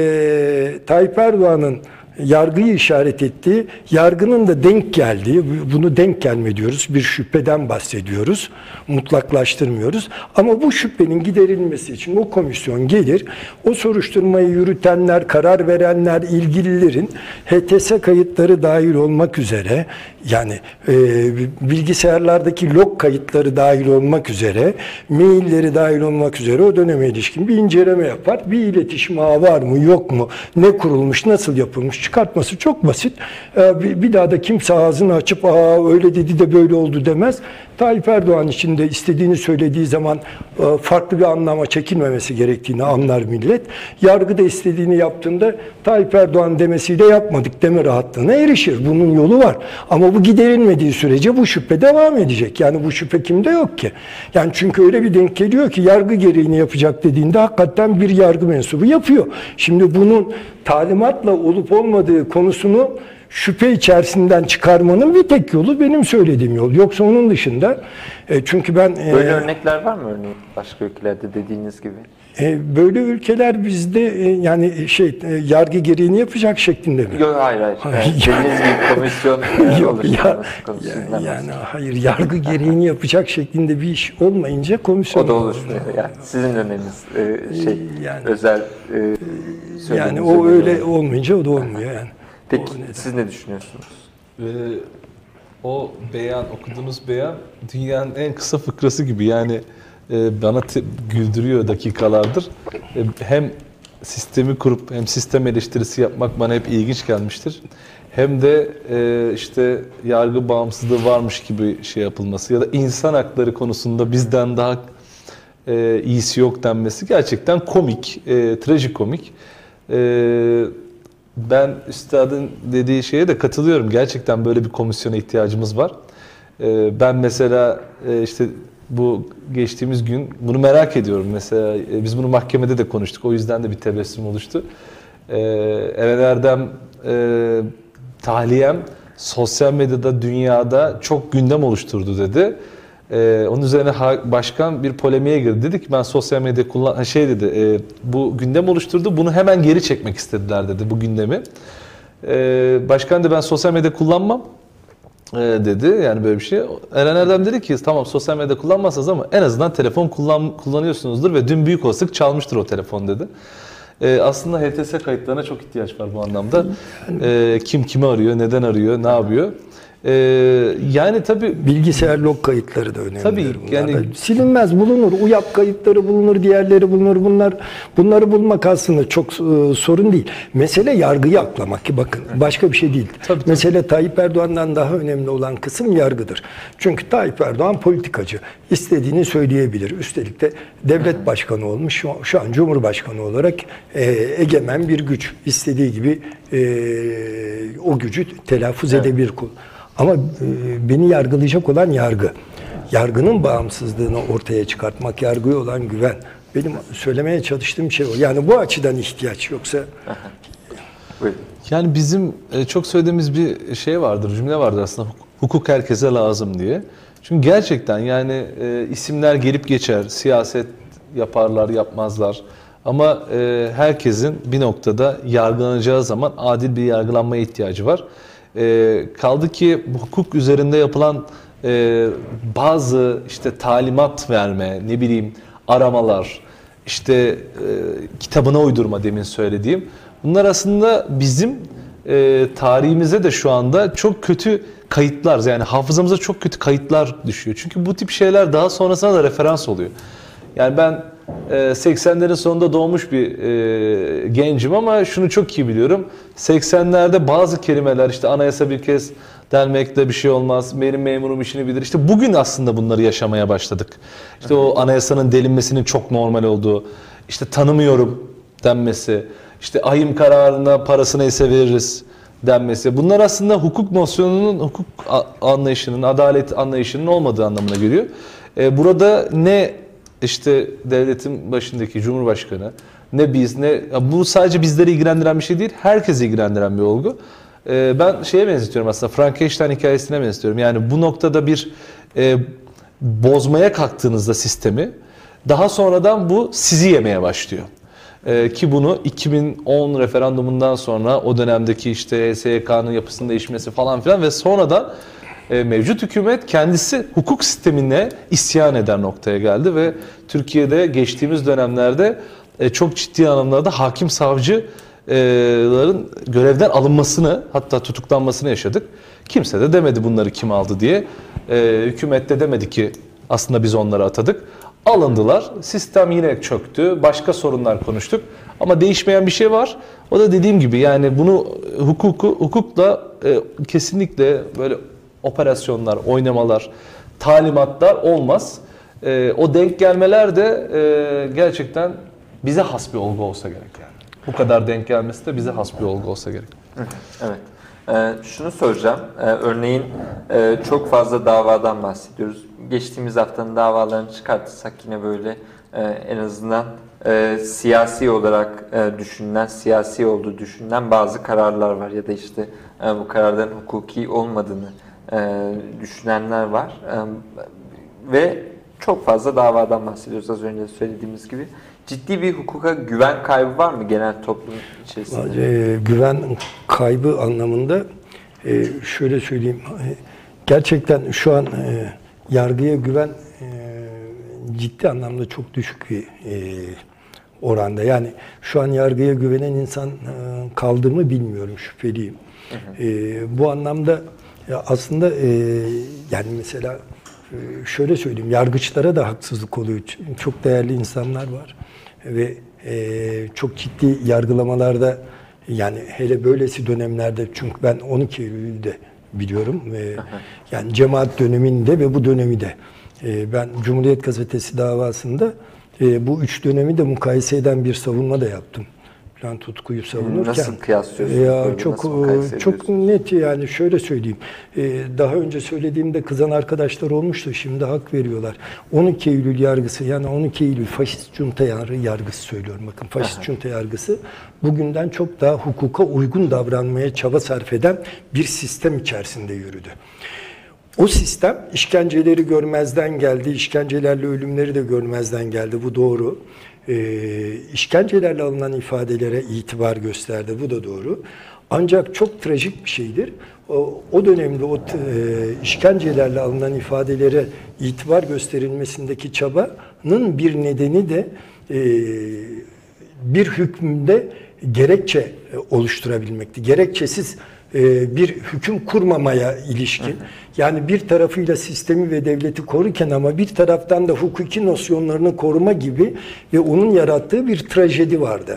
e, Tayyip Erdoğan'ın yargıyı işaret ettiği, yargının da denk geldiği, bunu denk gelme diyoruz, bir şüpheden bahsediyoruz, mutlaklaştırmıyoruz. Ama bu şüphenin giderilmesi için o komisyon gelir, o soruşturmayı yürütenler, karar verenler, ilgililerin H T S kayıtları dahil olmak üzere, yani e, bilgisayarlardaki log kayıtları dahil olmak üzere, mailleri dahil olmak üzere o döneme ilişkin bir inceleme yapar. Bir iletişim ağı var mı, yok mu, ne kurulmuş, nasıl yapılmış, çıkartması çok basit. Ee, bir daha da kimse ağzını açıp aa öyle dedi de böyle oldu demez. Tayyip Erdoğan için de istediğini söylediği zaman e, farklı bir anlama çekilmemesi gerektiğini anlar millet. Yargıda istediğini yaptığında Tayyip Erdoğan demesiyle yapmadık deme rahatlığına erişir. Bunun yolu var. Ama bu giderilmediği sürece bu şüphe devam edecek. Yani bu şüphe kimde yok ki? Yani çünkü öyle bir denk geliyor ki yargı gereğini yapacak dediğinde hakikaten bir yargı mensubu yapıyor. Şimdi bunun talimatla olup olmadığı konusunu şüphe içerisinden çıkarmanın bir tek yolu benim söylediğim yol. Yoksa onun dışında e, çünkü ben... E, Böyle örnekler var mı örneğin başka ülkelerde dediğiniz gibi? E, böyle ülkeler bizde e, yani şey e, yargı gereğini yapacak şeklinde mi? Yok hayır hayır. Yani dediğiniz gibi komisyon e, oluşturması konusunda. Yani, yani hayır yargı gereğini yapacak şeklinde bir iş olmayınca komisyon... O da oluşmuyor. Yani sizin öneriniz e, şey Yani- özel e, Yani söylediğiniz o öneri öyle olur. olmayınca o da olmuyor yani. Peki O neden? siz ne düşünüyorsunuz? Ee, o beyan, okuduğunuz beyan dünyanın en kısa fıkrası gibi. Yani e, bana te- güldürüyor dakikalardır. E, hem sistemi kurup hem sistem eleştirisi yapmak bana hep ilginç gelmiştir. Hem de e, işte yargı bağımsızlığı varmış gibi şey yapılması ya da insan hakları konusunda bizden daha e, iyisi yok denmesi gerçekten komik, e, trajikomik. E, Ben üstadın dediği şeye de katılıyorum. Gerçekten böyle bir komisyona ihtiyacımız var. Ee, ben mesela e, işte bu geçtiğimiz gün bunu merak ediyorum. Mesela e, biz bunu mahkemede de konuştuk. O yüzden de bir tebessüm oluştu. Ee, Eren Erdem e, tahliyem sosyal medyada, dünyada çok gündem oluşturdu dedi. Ee, onun üzerine ha- başkan bir polemiğe girdi. Dedi ki ben sosyal medya kullan ha, şey dedi e, bu gündem oluşturdu. Bunu hemen geri çekmek istediler dedi bu gündemi. Ee, başkan da ben sosyal medya kullanmam e, dedi. Yani böyle bir şey. Eren Erdem dedi ki tamam sosyal medya kullanmazsınız ama en azından telefon kullan kullanıyorsunuzdur ve dün büyük olasılık çalmıştır o telefon dedi. Ee, aslında H T S kayıtlarına çok ihtiyaç var bu anlamda. Ee, kim kimi arıyor, neden arıyor, ne yapıyor? Ee, yani tabii Bilgisayar log kayıtları da önemli. Tabii, yani- silinmez bulunur. U Y A P kayıtları bulunur, diğerleri bulunur. Bunlar bunları bulmak aslında çok e, sorun değil. Mesele yargıyı aklamak ki bakın başka bir şey değil. Tabii, tabii. Mesele Tayyip Erdoğan'dan daha önemli olan kısım yargıdır. Çünkü Tayyip Erdoğan politikacı. İstediğini söyleyebilir. Üstelik de devlet başkanı olmuş. Şu, şu an Cumhurbaşkanı olarak e, egemen bir güç. İstediği gibi e, o gücü telaffuz Evet. edebilir. Ama e, beni yargılayacak olan yargı. Yargının bağımsızlığını ortaya çıkartmak, yargıya olan güven. Benim söylemeye çalıştığım şey o. Yani bu açıdan ihtiyaç yoksa... Buyurun. Yani bizim e, çok söylediğimiz bir şey vardır, cümle vardır aslında, hukuk herkese lazım diye. Çünkü gerçekten yani e, isimler gelip geçer, siyaset yaparlar, yapmazlar. Ama e, herkesin bir noktada yargılanacağı zaman adil bir yargılanmaya ihtiyacı var. E, kaldı ki bu hukuk üzerinde yapılan e, bazı işte talimat verme, ne bileyim aramalar, işte e, kitabına uydurma demin söylediğim. Bunlar aslında bizim e, tarihimize de şu anda çok kötü kayıtlar, yani hafızamıza çok kötü kayıtlar düşüyor. Çünkü bu tip şeyler daha sonrasında da referans oluyor. Yani ben e, seksenlerin sonunda doğmuş bir e, gencim ama şunu çok iyi biliyorum. seksenlerde bazı kelimeler, işte anayasa bir kez denmekle bir şey olmaz, benim memurum işini bilir. İşte bugün aslında bunları yaşamaya başladık. İşte o anayasanın delinmesinin çok normal olduğu, işte tanımıyorum denmesi, işte ahim kararına parası neyse veririz denmesi. Bunlar aslında hukuk nosyonunun, hukuk anlayışının, adalet anlayışının olmadığı anlamına geliyor. Ee, burada ne işte devletin başındaki Cumhurbaşkanı, ne biz, ne bu sadece bizleri ilgilendiren bir şey değil, herkesi ilgilendiren bir olgu. Ee, ben şeye benzetiyorum aslında, Frankenstein hikayesine benzetiyorum. Yani bu noktada bir e, bozmaya kalktığınızda sistemi, daha sonradan bu sizi yemeye başlıyor. Ee, ki bunu iki bin on referandumundan sonra o dönemdeki işte H S Y K'nın yapısının değişmesi falan filan ve sonradan e, mevcut hükümet kendisi hukuk sistemine isyan eder noktaya geldi ve Türkiye'de geçtiğimiz dönemlerde e, çok ciddi anlamda hakim savcıların görevden alınmasını, hatta tutuklanmasını yaşadık. Kimse de demedi bunları kim aldı diye. E, hükümet de demedi ki aslında biz onları atadık. Alındılar. Sistem yine çöktü. Başka sorunlar konuştuk. Ama değişmeyen bir şey var. O da dediğim gibi yani bunu hukuku hukukla e, kesinlikle böyle operasyonlar, oynamalar, talimatlar olmaz. E, o denk gelmeler de e, gerçekten bize has bir olgu olsa gerek yani. Bu kadar denk gelmesi de bize has bir olgu olsa gerek. Evet. Ee, şunu soracağım. Ee, örneğin e, çok fazla davadan bahsediyoruz. Geçtiğimiz haftanın davalarını çıkartırsak yine böyle e, en azından e, siyasi olarak e, düşünülen, siyasi olduğu düşünülen bazı kararlar var. Ya da işte e, bu kararların hukuki olmadığını e, düşünenler var. E, ve çok fazla davadan bahsediyoruz az önce söylediğimiz gibi. Ciddi bir hukuka güven kaybı var mı genel toplum içerisinde? E, güven kaybı anlamında e, şöyle söyleyeyim. E, gerçekten şu an e, yargıya güven e, ciddi anlamda çok düşük bir e, oranda. Yani şu an yargıya güvenen insan e, kaldı mı bilmiyorum, şüpheliyim. Hı hı. E, bu anlamda ya aslında e, yani mesela e, şöyle söyleyeyim, yargıçlara da haksızlık oluyor. Çok değerli insanlar var ve e, çok ciddi yargılamalarda, yani hele böylesi dönemlerde, çünkü ben on iki Eylül'de biliyorum ve yani cemaat döneminde ve bu dönemi de e, ben Cumhuriyet Gazetesi davasında e, bu üç dönemi de mukayese eden bir savunma da yaptım. Bülent Utku'yu savunurken. Nasıl kıyaslıyorsun? Ya Böyle çok nasıl çok net, yani şöyle söyleyeyim. Ee, daha önce söylediğimde kızan arkadaşlar olmuştu. Şimdi hak veriyorlar. on iki Eylül yargısı, yani on iki Eylül faşist junta yargısı söylüyorum. Bakın faşist Aha. junta yargısı bugünden çok daha hukuka uygun davranmaya çaba sarf eden bir sistem içerisinde yürüdü. O sistem işkenceleri görmezden geldi. İşkencelerle ölümleri de görmezden geldi. Bu doğru. E, işkencelerle alınan ifadelere itibar gösterdi. Bu da doğru. Ancak çok trajik bir şeydir. O, o dönemde o e, işkencelerle alınan ifadelere itibar gösterilmesindeki çabanın bir nedeni de e, bir hükümde gerekçe oluşturabilmekti. Gerekçesiz e, bir hüküm kurmamaya ilişkin. Yani bir tarafıyla sistemi ve devleti korurken ama bir taraftan da hukuki nosyonlarını koruma gibi ve onun yarattığı bir trajedi vardı.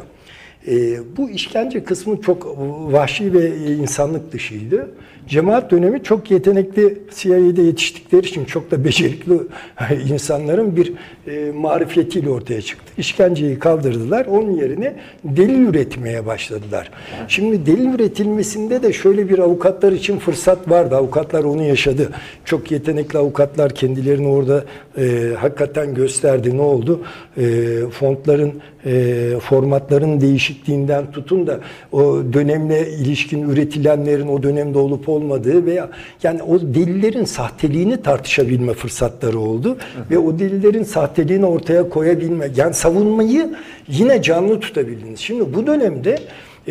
E, bu işkence kısmı çok vahşi ve insanlık dışıydı. Cemaat dönemi çok yetenekli C I A'de yetiştikleri için çok da becerikli insanların bir e, marifetiyle ortaya çıktı. İşkenceyi kaldırdılar. Onun yerine delil üretmeye başladılar. Şimdi delil üretilmesinde de şöyle bir avukatlar için fırsat vardı. Avukatlar onu yaşadı. Çok yetenekli avukatlar kendilerini orada e, hakikaten gösterdi. Ne oldu? E, fontların, e, formatların değişikliğinden tutun da o dönemle ilişkin üretilenlerin o dönemde olup olmadığı veya yani o delillerin sahteliğini tartışabilme fırsatları oldu. Hı hı. Ve o delillerin sahteliğini ortaya koyabilme, yani savunmayı yine canlı tutabildiniz. Şimdi bu dönemde e,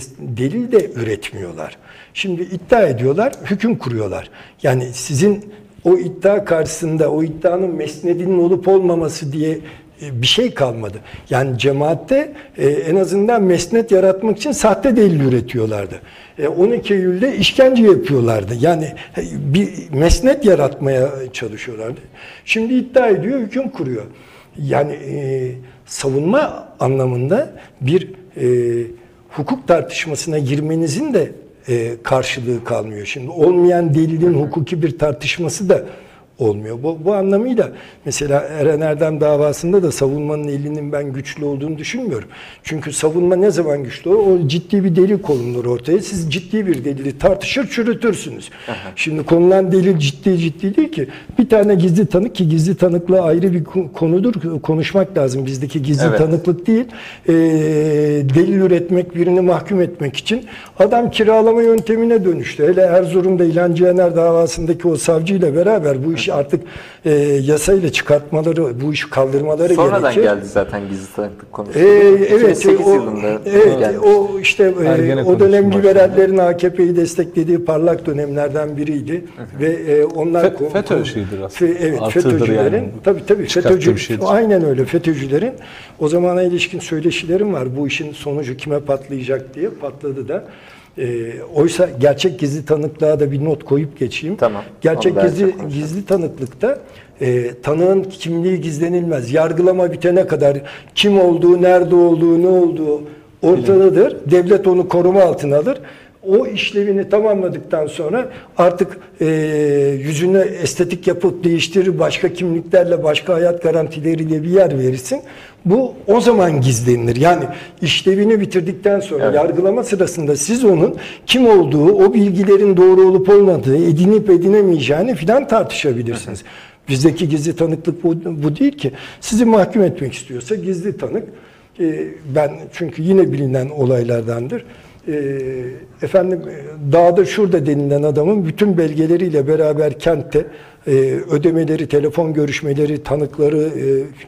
delil de üretmiyorlar. Şimdi iddia ediyorlar, hüküm kuruyorlar. Yani sizin o iddia karşısında o iddianın mesnedinin olup olmaması diye bir şey kalmadı. Yani cemaatte e, en azından mesnet yaratmak için sahte delil üretiyorlardı. E, on iki Eylül'de işkence yapıyorlardı. Yani e, bir mesnet yaratmaya çalışıyorlardı. Şimdi iddia ediyor, hüküm kuruyor. Yani e, savunma anlamında bir e, hukuk tartışmasına girmenizin de e, karşılığı kalmıyor. Şimdi olmayan delilin hukuki bir tartışması da olmuyor. Bu, bu anlamıyla mesela Eren Erdem davasında da savunmanın elinin ben güçlü olduğunu düşünmüyorum. Çünkü savunma ne zaman güçlü olur? O ciddi bir delil konulur ortaya. Siz ciddi bir delili tartışır çürütürsünüz. Aha. Şimdi konulan delil ciddi ciddi değil ki. Bir tane gizli tanık ki gizli tanıklığı ayrı bir konudur. Konuşmak lazım. Bizdeki gizli evet. tanıklık değil. E, delil üretmek, birini mahkum etmek için adam kiralama yöntemine dönüştü. Hele Erzurum'da İlhan Cihaner davasındaki o savcıyla beraber bu işi artık e, yasayla çıkartmaları, bu işi kaldırmaları sonradan gerekiyor. Sonradan geldi zaten gizli tanıklık konusu. Ee, evet, iki bin sekiz o, yılında evet, gelmiş. o işte e, o dönem liberallerin başında. A K P'yi desteklediği parlak dönemlerden biriydi. Hı hı. Ve e, onlar Fe, FETÖ şeyidir aslında. Evet, FETÖ'cülerin yani. tabii tabii FETÖ'cü aynen öyle FETÖ'cülerin o zamana ilişkin söyleşilerim var. Bu işin sonucu kime patlayacak diye patladı da. E, oysa gerçek gizli tanıklığa da bir not koyup geçeyim. Tamam. Gerçek gizli, gizli tanıklıkta e, tanığın kimliği gizlenilmez. Yargılama bitene kadar kim olduğu, nerede olduğu, ne olduğu ortadadır. Devlet onu koruma altına alır. O işlevini tamamladıktan sonra artık e, yüzüne estetik yapıp değiştirir, başka kimliklerle, başka hayat garantileriyle bir yer verirsin. Bu o zaman gizlenilir. Yani işlevini bitirdikten sonra evet. yargılama sırasında siz onun kim olduğu, o bilgilerin doğru olup olmadığı, edinip edinemeyeceğini filan tartışabilirsiniz. Hı hı. Bizdeki gizli tanıklık bu, bu değil ki. Sizi mahkum etmek istiyorsa gizli tanık. E, ben çünkü yine bilinen olaylardandır. E, efendim dağda şurada denilen adamın bütün belgeleriyle beraber kentte e, ödemeleri, telefon görüşmeleri, tanıkları e,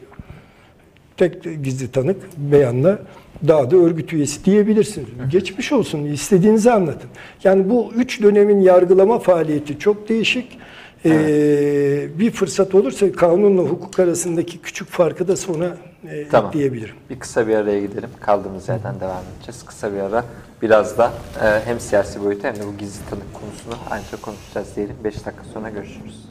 tek gizli tanık beyanla dağda örgüt üyesi diyebilirsiniz. Geçmiş olsun, istediğinizi anlatın. Yani bu üç dönemin yargılama faaliyeti çok değişik. Ee, bir fırsat olursa kanunla hukuk arasındaki küçük farkı da sonra e, tamam. ekleyebilirim. Bir kısa bir araya gidelim. Kaldığımız yerden devam edeceğiz. Kısa bir ara. Biraz da e, hem siyasi boyutu hem de bu gizli tanık konusunu ayrıca konuşacağız diyelim. beş dakika sonra görüşürüz.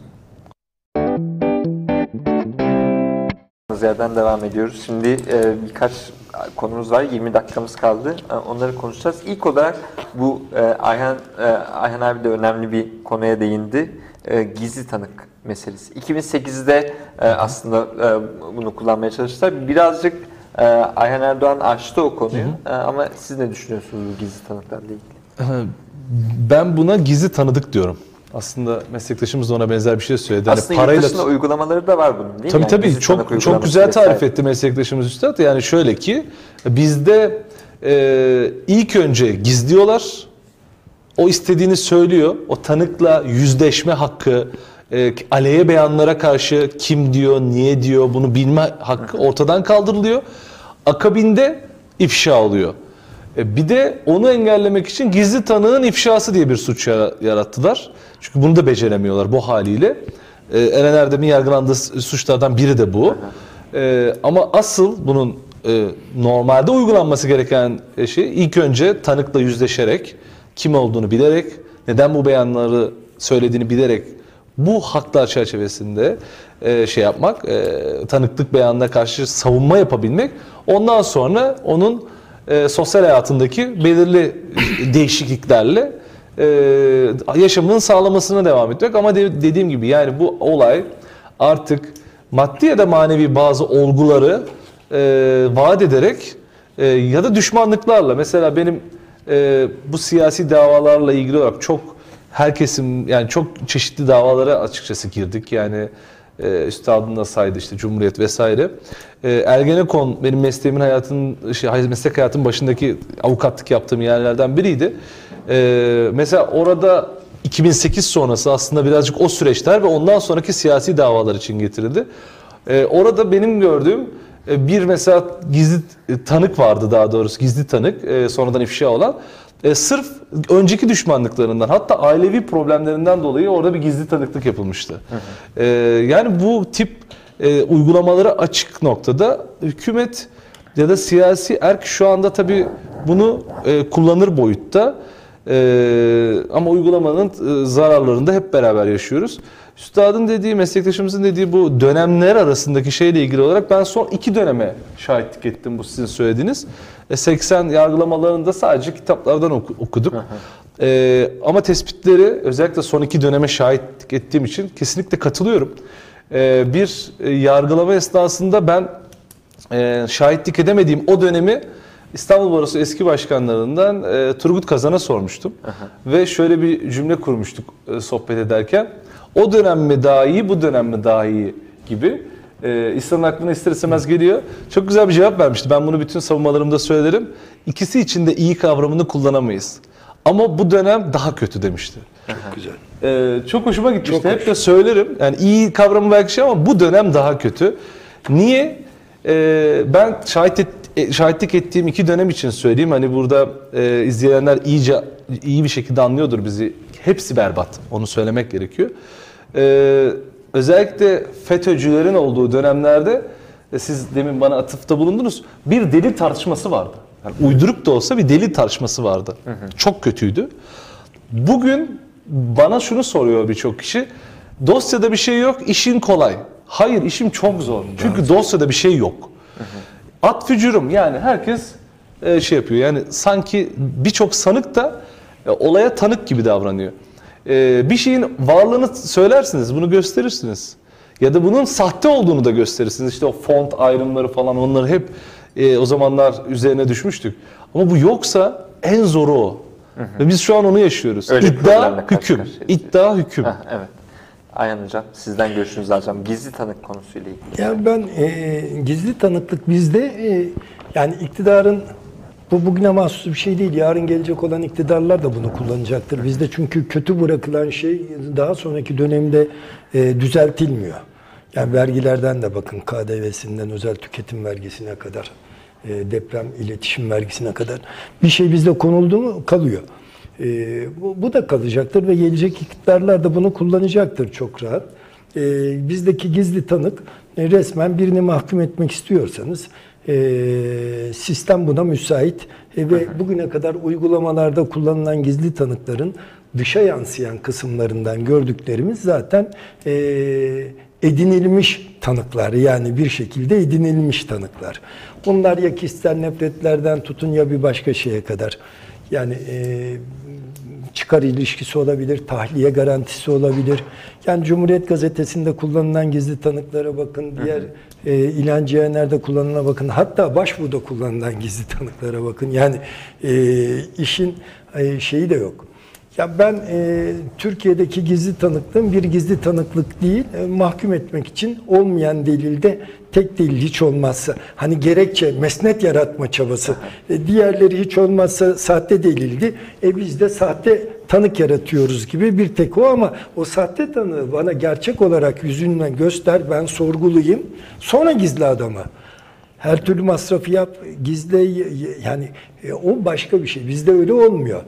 Kaldığımız yerden devam ediyoruz. Şimdi e, birkaç konumuz var. yirmi dakikamız kaldı. E, onları konuşacağız. İlk olarak bu e, Ayhan, e, Ayhan abi de önemli bir konuya değindi. E, gizli tanık meselesi. iki bin sekizde e, aslında e, bunu kullanmaya çalıştılar. Birazcık e, Ayhan Erdoğan açtı o konuyu. Hı hı. E, ama siz ne düşünüyorsunuz bu gizli tanıklarla ilgili? Ben buna gizli tanıdık diyorum. Aslında meslektaşımız da ona benzer bir şey söyledi. Aslında hani parayla... yurt uygulamaları da var bunun değil tabii, mi? Tabii yani tabii çok çok güzel tarif vesaire. etti meslektaşımız üstad. Yani şöyle ki bizde e, ilk önce gizliyorlar. O istediğini söylüyor. O tanıkla yüzleşme hakkı, e, aleyhe beyanlara karşı kim diyor, niye diyor bunu bilme hakkı ortadan kaldırılıyor. Akabinde ifşa oluyor. E, bir de onu engellemek için gizli tanığın ifşası diye bir suç yarattılar. Çünkü bunu da beceremiyorlar bu haliyle. E, Eren Erdem'in yargılandığı suçlardan biri de bu. E, ama asıl bunun e, normalde uygulanması gereken şey ilk önce tanıkla yüzleşerek, kim olduğunu bilerek, neden bu beyanları söylediğini bilerek bu haklar çerçevesinde e, şey yapmak, e, tanıklık beyanına karşı savunma yapabilmek, ondan sonra onun e, sosyal hayatındaki belirli değişikliklerle e, yaşamının sağlamasına devam etmek. Ama de, dediğim gibi yani bu olay artık maddi ya da manevi bazı olguları e, vaat ederek e, ya da düşmanlıklarla, mesela benim e, bu siyasi davalarla ilgili olarak çok herkesin, yani çok çeşitli davalara açıkçası girdik. Yani e, üstadın da saydı işte Cumhuriyet vesaire. E, Ergenekon benim mesleğimin hayatının, şey, meslek hayatının başındaki avukatlık yaptığım yerlerden biriydi. E, mesela orada iki bin sekiz sonrası aslında birazcık o süreçler ve ondan sonraki siyasi davalar için getirildi. E, orada benim gördüğüm e, bir mesela gizli e, tanık vardı, daha doğrusu gizli tanık, e, sonradan ifşa olan. E, sırf önceki düşmanlıklarından, hatta ailevi problemlerinden dolayı orada bir gizli tanıklık yapılmıştı. Hı hı. E, yani bu tip e, uygulamalara açık noktada hükümet ya da siyasi erk şu anda tabii bunu e, kullanır boyutta. E, ama uygulamanın e, zararlarını da hep beraber yaşıyoruz. Üstadın dediği, meslektaşımızın dediği bu dönemler arasındaki şeyle ilgili olarak ben son iki döneme şahitlik ettim, bu sizin söylediğiniz. E, seksen yargılamalarında sadece kitaplardan oku, okuduk. E, ama tespitleri özellikle son iki döneme şahitlik ettiğim için kesinlikle katılıyorum. E, bir e, yargılama esnasında ben e, şahitlik edemediğim o dönemi İstanbul Barosu eski başkanlarından e, Turgut Kazan'a sormuştum. Aha. Ve şöyle bir cümle kurmuştuk e, sohbet ederken. O dönem mi daha iyi, bu dönem mi daha iyi gibi. E, İslam'ın aklına ister istemez geliyor. Çok güzel bir cevap vermişti. Ben bunu bütün savunmalarımda söylerim. İkisi için de iyi kavramını kullanamayız. Ama bu dönem daha kötü demişti. Çok güzel. E, çok hoşuma gitmişti. Çok Hep hoş. de söylerim. Yani iyi kavramı belki şey ama bu dönem daha kötü. Niye? E, ben şahit et, şahitlik ettiğim iki dönem için söyleyeyim. Hani burada e, izleyenler iyice iyi bir şekilde anlıyordur bizi. Hepsi berbat. Onu söylemek gerekiyor. Ee, özellikle FETÖ'cülerin olduğu dönemlerde e, siz demin bana atıfta bulundunuz. Bir delil tartışması vardı. Yani uyduruk da olsa bir delil tartışması vardı. Hı hı. Çok kötüydü. Bugün bana şunu soruyor birçok kişi. Dosyada bir şey yok, işin kolay. Hayır, işim çok zor. Çünkü dosyada bir şey yok. Hı hı. At fücurum, yani herkes e, şey yapıyor. Yani sanki birçok sanık da e, olaya tanık gibi davranıyor. Ee, bir şeyin varlığını söylersiniz, bunu gösterirsiniz. Ya da bunun sahte olduğunu da gösterirsiniz. İşte o font ayrımları falan, onları hep e, o zamanlar üzerine düşmüştük. Ama bu yoksa en zoru o. Hı hı. Ve biz şu an onu yaşıyoruz. Öyle İddia, hüküm. İddia, hüküm. Heh, evet. Ayhan Hocam, sizden görüşünüzü alacağım. Gizli tanık konusuyla ilgili. Yani ben e, gizli tanıklık bizde e, yani iktidarın, bu bugüne mahsus bir şey değil. Yarın gelecek olan iktidarlar da bunu kullanacaktır. Bizde çünkü kötü bırakılan şey daha sonraki dönemde e, düzeltilmiyor. Yani vergilerden de bakın, K D V'sinden özel tüketim vergisine kadar, e, deprem iletişim vergisine kadar bir şey bizde konuldu mu kalıyor. E, bu, bu da kalacaktır ve gelecek iktidarlar da bunu kullanacaktır çok rahat. E, bizdeki gizli tanık e, resmen birini mahkum etmek istiyorsanız E, sistem buna müsait e, ve bugüne kadar uygulamalarda kullanılan gizli tanıkların dışa yansıyan kısımlarından gördüklerimiz zaten e, edinilmiş tanıklar, yani bir şekilde edinilmiş tanıklar. Bunlar ya kişisel nefretlerden tutun ya bir başka şeye kadar, yani e, çıkar ilişkisi olabilir, tahliye garantisi olabilir. Yani Cumhuriyet Gazetesi'nde kullanılan gizli tanıklara bakın, diğer e, İlhan Cihaner'de kullanılana bakın, hatta başvuruda kullanılan gizli tanıklara bakın. Yani e, işin e, şeyi de yok. Ya ben e, Türkiye'deki gizli tanıklığın bir gizli tanıklık değil, e, mahkum etmek için olmayan delilde tek delil hiç olmazsa, hani gerekçe, mesnet yaratma çabası, e, diğerleri hiç olmazsa sahte delildi, e biz de sahte tanık yaratıyoruz gibi bir tek o, ama o sahte tanığı bana gerçek olarak yüzünle göster, ben sorgulayayım, sonra gizli adamı. Her türlü masrafı yap, gizle, yani e, o başka bir şey. Bizde öyle olmuyor.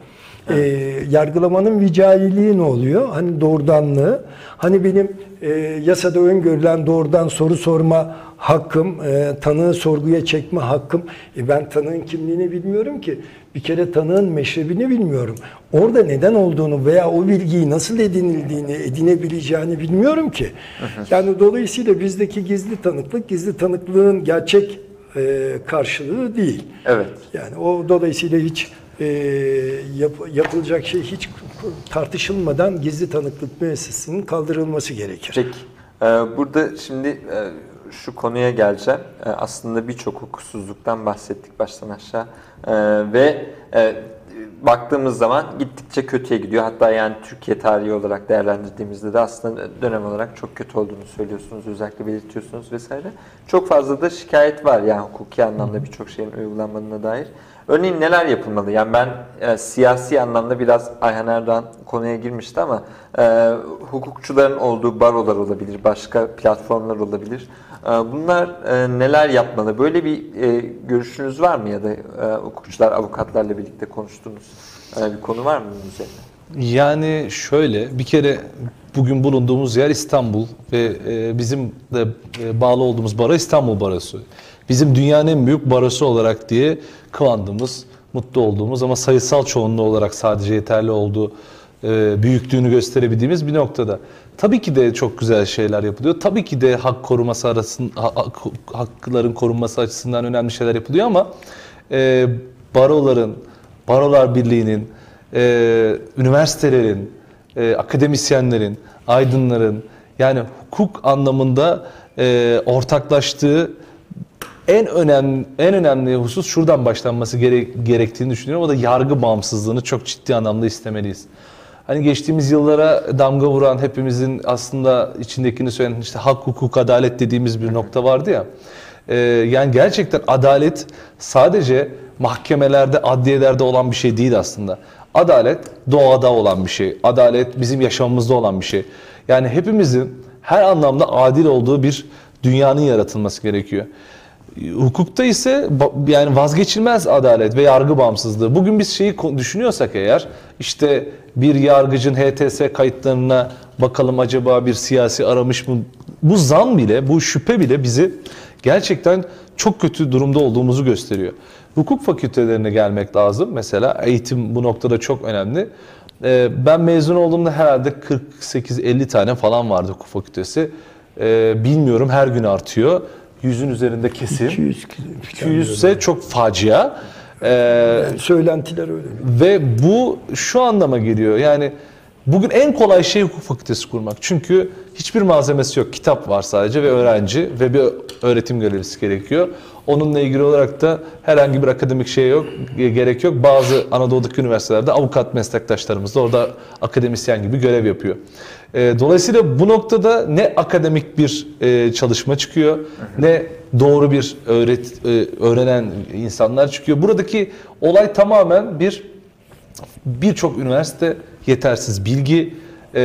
E, yargılamanın vicaliliği ne oluyor? Hani doğrudanlığı. Hani benim e, yasada öngörülen doğrudan soru sorma hakkım, e, tanığı sorguya çekme hakkım. E, ben tanığın kimliğini bilmiyorum ki. Bir kere tanığın meşrebini bilmiyorum. Orada neden olduğunu veya o bilgiyi nasıl edinildiğini, edinebileceğini bilmiyorum ki. Yani dolayısıyla bizdeki gizli tanıklık, gizli tanıklığın gerçek e, karşılığı değil. Evet. Yani o dolayısıyla hiç e, yap, yapılacak şey hiç tartışılmadan gizli tanıklık müessesesinin kaldırılması gerekir. Peki. Ee, burada şimdi e, şu konuya geleceğim. E, aslında birçok hukuksuzluktan bahsettik baştan aşağı. E, ve e, baktığımız zaman gittikçe kötüye gidiyor. Hatta yani Türkiye tarihi olarak değerlendirdiğimizde de aslında dönem olarak çok kötü olduğunu söylüyorsunuz, özellikle belirtiyorsunuz vesaire. Çok fazla da şikayet var yani hukuki anlamda birçok şeyin uygulanmadığına dair. Örneğin neler yapılmalı? Yani ben e, siyasi anlamda biraz Ayhan Erdoğan konuya girmişti ama e, hukukçuların olduğu barolar olabilir, başka platformlar olabilir. E, bunlar e, neler yapmalı? Böyle bir e, görüşünüz var mı ya da e, hukukçular, avukatlarla birlikte konuştuğunuz e, bir konu var mı bunun üzerine? Yani şöyle, bir kere bugün bulunduğumuz yer İstanbul ve e, bizim de e, bağlı olduğumuz baro İstanbul Barosu. Bizim dünyanın en büyük barosu olarak diye kıvandığımız, mutlu olduğumuz ama sayısal çoğunluğu olarak sadece yeterli olduğu, e, büyüklüğünü gösterebildiğimiz bir noktada. Tabii ki de çok güzel şeyler yapılıyor. Tabii ki de hak koruması arasında, hak, hakların korunması açısından önemli şeyler yapılıyor ama e, baroların, Barolar Birliği'nin, e, üniversitelerin, e, akademisyenlerin, aydınların yani hukuk anlamında e, ortaklaştığı en önemli en önemli husus şuradan başlanması gere gerektiğini düşünüyorum. O da yargı bağımsızlığını çok ciddi anlamda istemeliyiz. Hani geçtiğimiz yıllara damga vuran, hepimizin aslında içindekini söyleyen işte hak, hukuk, adalet dediğimiz bir nokta vardı ya. Ee, yani gerçekten adalet sadece mahkemelerde, adliyelerde olan bir şey değil aslında. Adalet doğada olan bir şey. Adalet bizim yaşamımızda olan bir şey. Yani hepimizin her anlamda adil olduğu bir dünyanın yaratılması gerekiyor. Hukukta ise yani vazgeçilmez adalet ve yargı bağımsızlığı. Bugün biz şeyi düşünüyorsak eğer, işte bir yargıcın H T S kayıtlarına bakalım acaba bir siyasi aramış mı? Bu zan bile, bu şüphe bile bizi gerçekten çok kötü durumda olduğumuzu gösteriyor. Hukuk fakültelerine gelmek lazım. Mesela eğitim bu noktada çok önemli. Ben mezun olduğumda herhalde kırk sekiz elli tane falan vardı hukuk fakültesi. Bilmiyorum, her gün artıyor. Yüzün üzerinde kesim. iki yüz, iki yüz ise çok facia. Ee, yani söylentiler öyle. Ve bu şu anlama geliyor. Yani bugün en kolay şey hukuk fakültesi kurmak. Çünkü hiçbir malzemesi yok. Kitap var sadece ve öğrenci ve bir öğretim görevlisi gerekiyor. Onunla ilgili olarak da herhangi bir akademik şey yok, gerek yok. Bazı Anadolu'daki üniversitelerde avukat meslektaşlarımız da orada akademisyen gibi görev yapıyor. Dolayısıyla bu noktada ne akademik bir çalışma çıkıyor, ne doğru bir öğret, öğrenen insanlar çıkıyor. Buradaki olay tamamen bir birçok üniversite, yetersiz bilgi,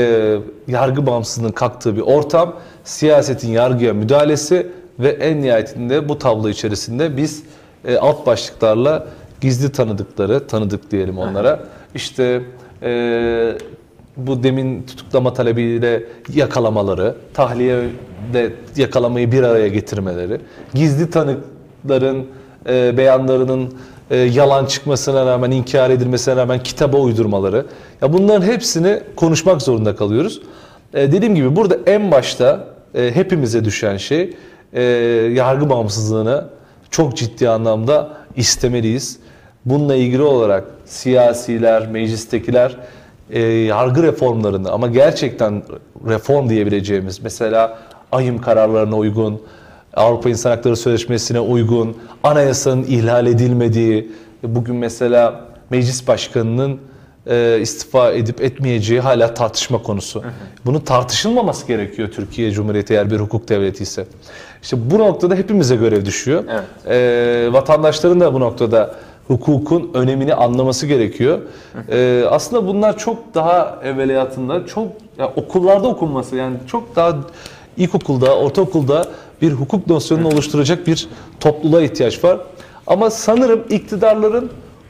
yargı bağımsızlığının kalktığı bir ortam, siyasetin yargıya müdahalesi ve en nihayetinde bu tablo içerisinde biz alt başlıklarla gizli tanıdıkları, tanıdık diyelim onlara, işte e, bu demin tutuklama talebiyle yakalamaları, tahliyede yakalamayı bir araya getirmeleri, gizli tanıkların e, beyanlarının e, yalan çıkmasına rağmen, inkar edilmesine rağmen kitaba uydurmaları. Ya bunların hepsini konuşmak zorunda kalıyoruz. E, dediğim gibi burada en başta e, hepimize düşen şey e, yargı bağımsızlığını çok ciddi anlamda istemeliyiz. Bununla ilgili olarak siyasiler, meclistekiler e, yargı reformlarını ama gerçekten reform diyebileceğimiz, mesela AYİM kararlarına uygun, Avrupa İnsan Hakları Sözleşmesi'ne uygun, anayasanın ihlal edilmediği, bugün mesela meclis başkanının e, istifa edip etmeyeceği hala tartışma konusu. Bunun tartışılmaması gerekiyor Türkiye Cumhuriyeti eğer bir hukuk devleti ise. İşte bu noktada hepimize görev düşüyor. Evet. E, vatandaşların da bu noktada hukukun önemini anlaması gerekiyor. Ee, aslında bunlar çok daha evveliyatında, çok ya okullarda okunması, yani çok daha ilkokulda, ortaokulda bir hukuk nosyonunu oluşturacak bir topluluğa ihtiyaç var. Ama sanırım iktidarların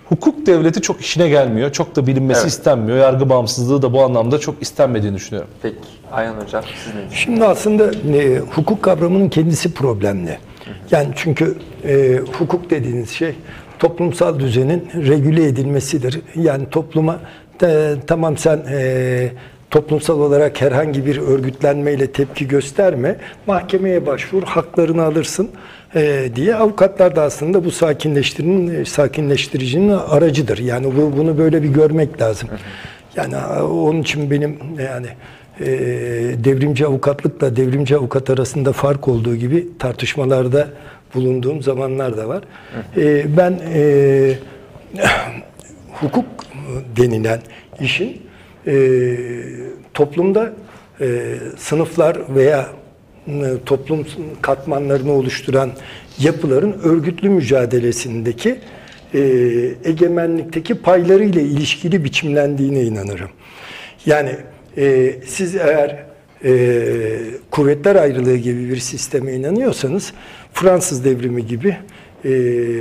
hukuk devleti çok işine gelmiyor. Çok da bilinmesi Evet. istenmiyor. Yargı bağımsızlığı da bu anlamda çok istenmediğini düşünüyorum. Peki Ayhan Hocam siz ne düşünüyorsunuz? Şimdi aslında e, hukuk kavramının kendisi problemli. Yani çünkü e, hukuk dediğiniz şey toplumsal düzenin regüle edilmesidir. Yani topluma e, tamam sen e, toplumsal olarak herhangi bir örgütlenmeyle tepki gösterme, mahkemeye başvur, haklarını alırsın e, diye avukatlar da aslında bu sakinleştirinin sakinleştiricinin aracıdır. Yani bu, bunu böyle bir görmek lazım. Yani onun için benim yani e, devrimci avukatlıkla devrimci avukat arasında fark olduğu gibi tartışmalarda bulunduğum zamanlar da var. E, ben e, hukuk denilen işin e, toplumda e, sınıflar veya e, toplum katmanlarını oluşturan yapıların örgütlü mücadelesindeki e, egemenlikteki paylarıyla ilişkili biçimlendiğine inanırım. Yani e, siz eğer e, kuvvetler ayrılığı gibi bir sisteme inanıyorsanız Fransız devrimi gibi e,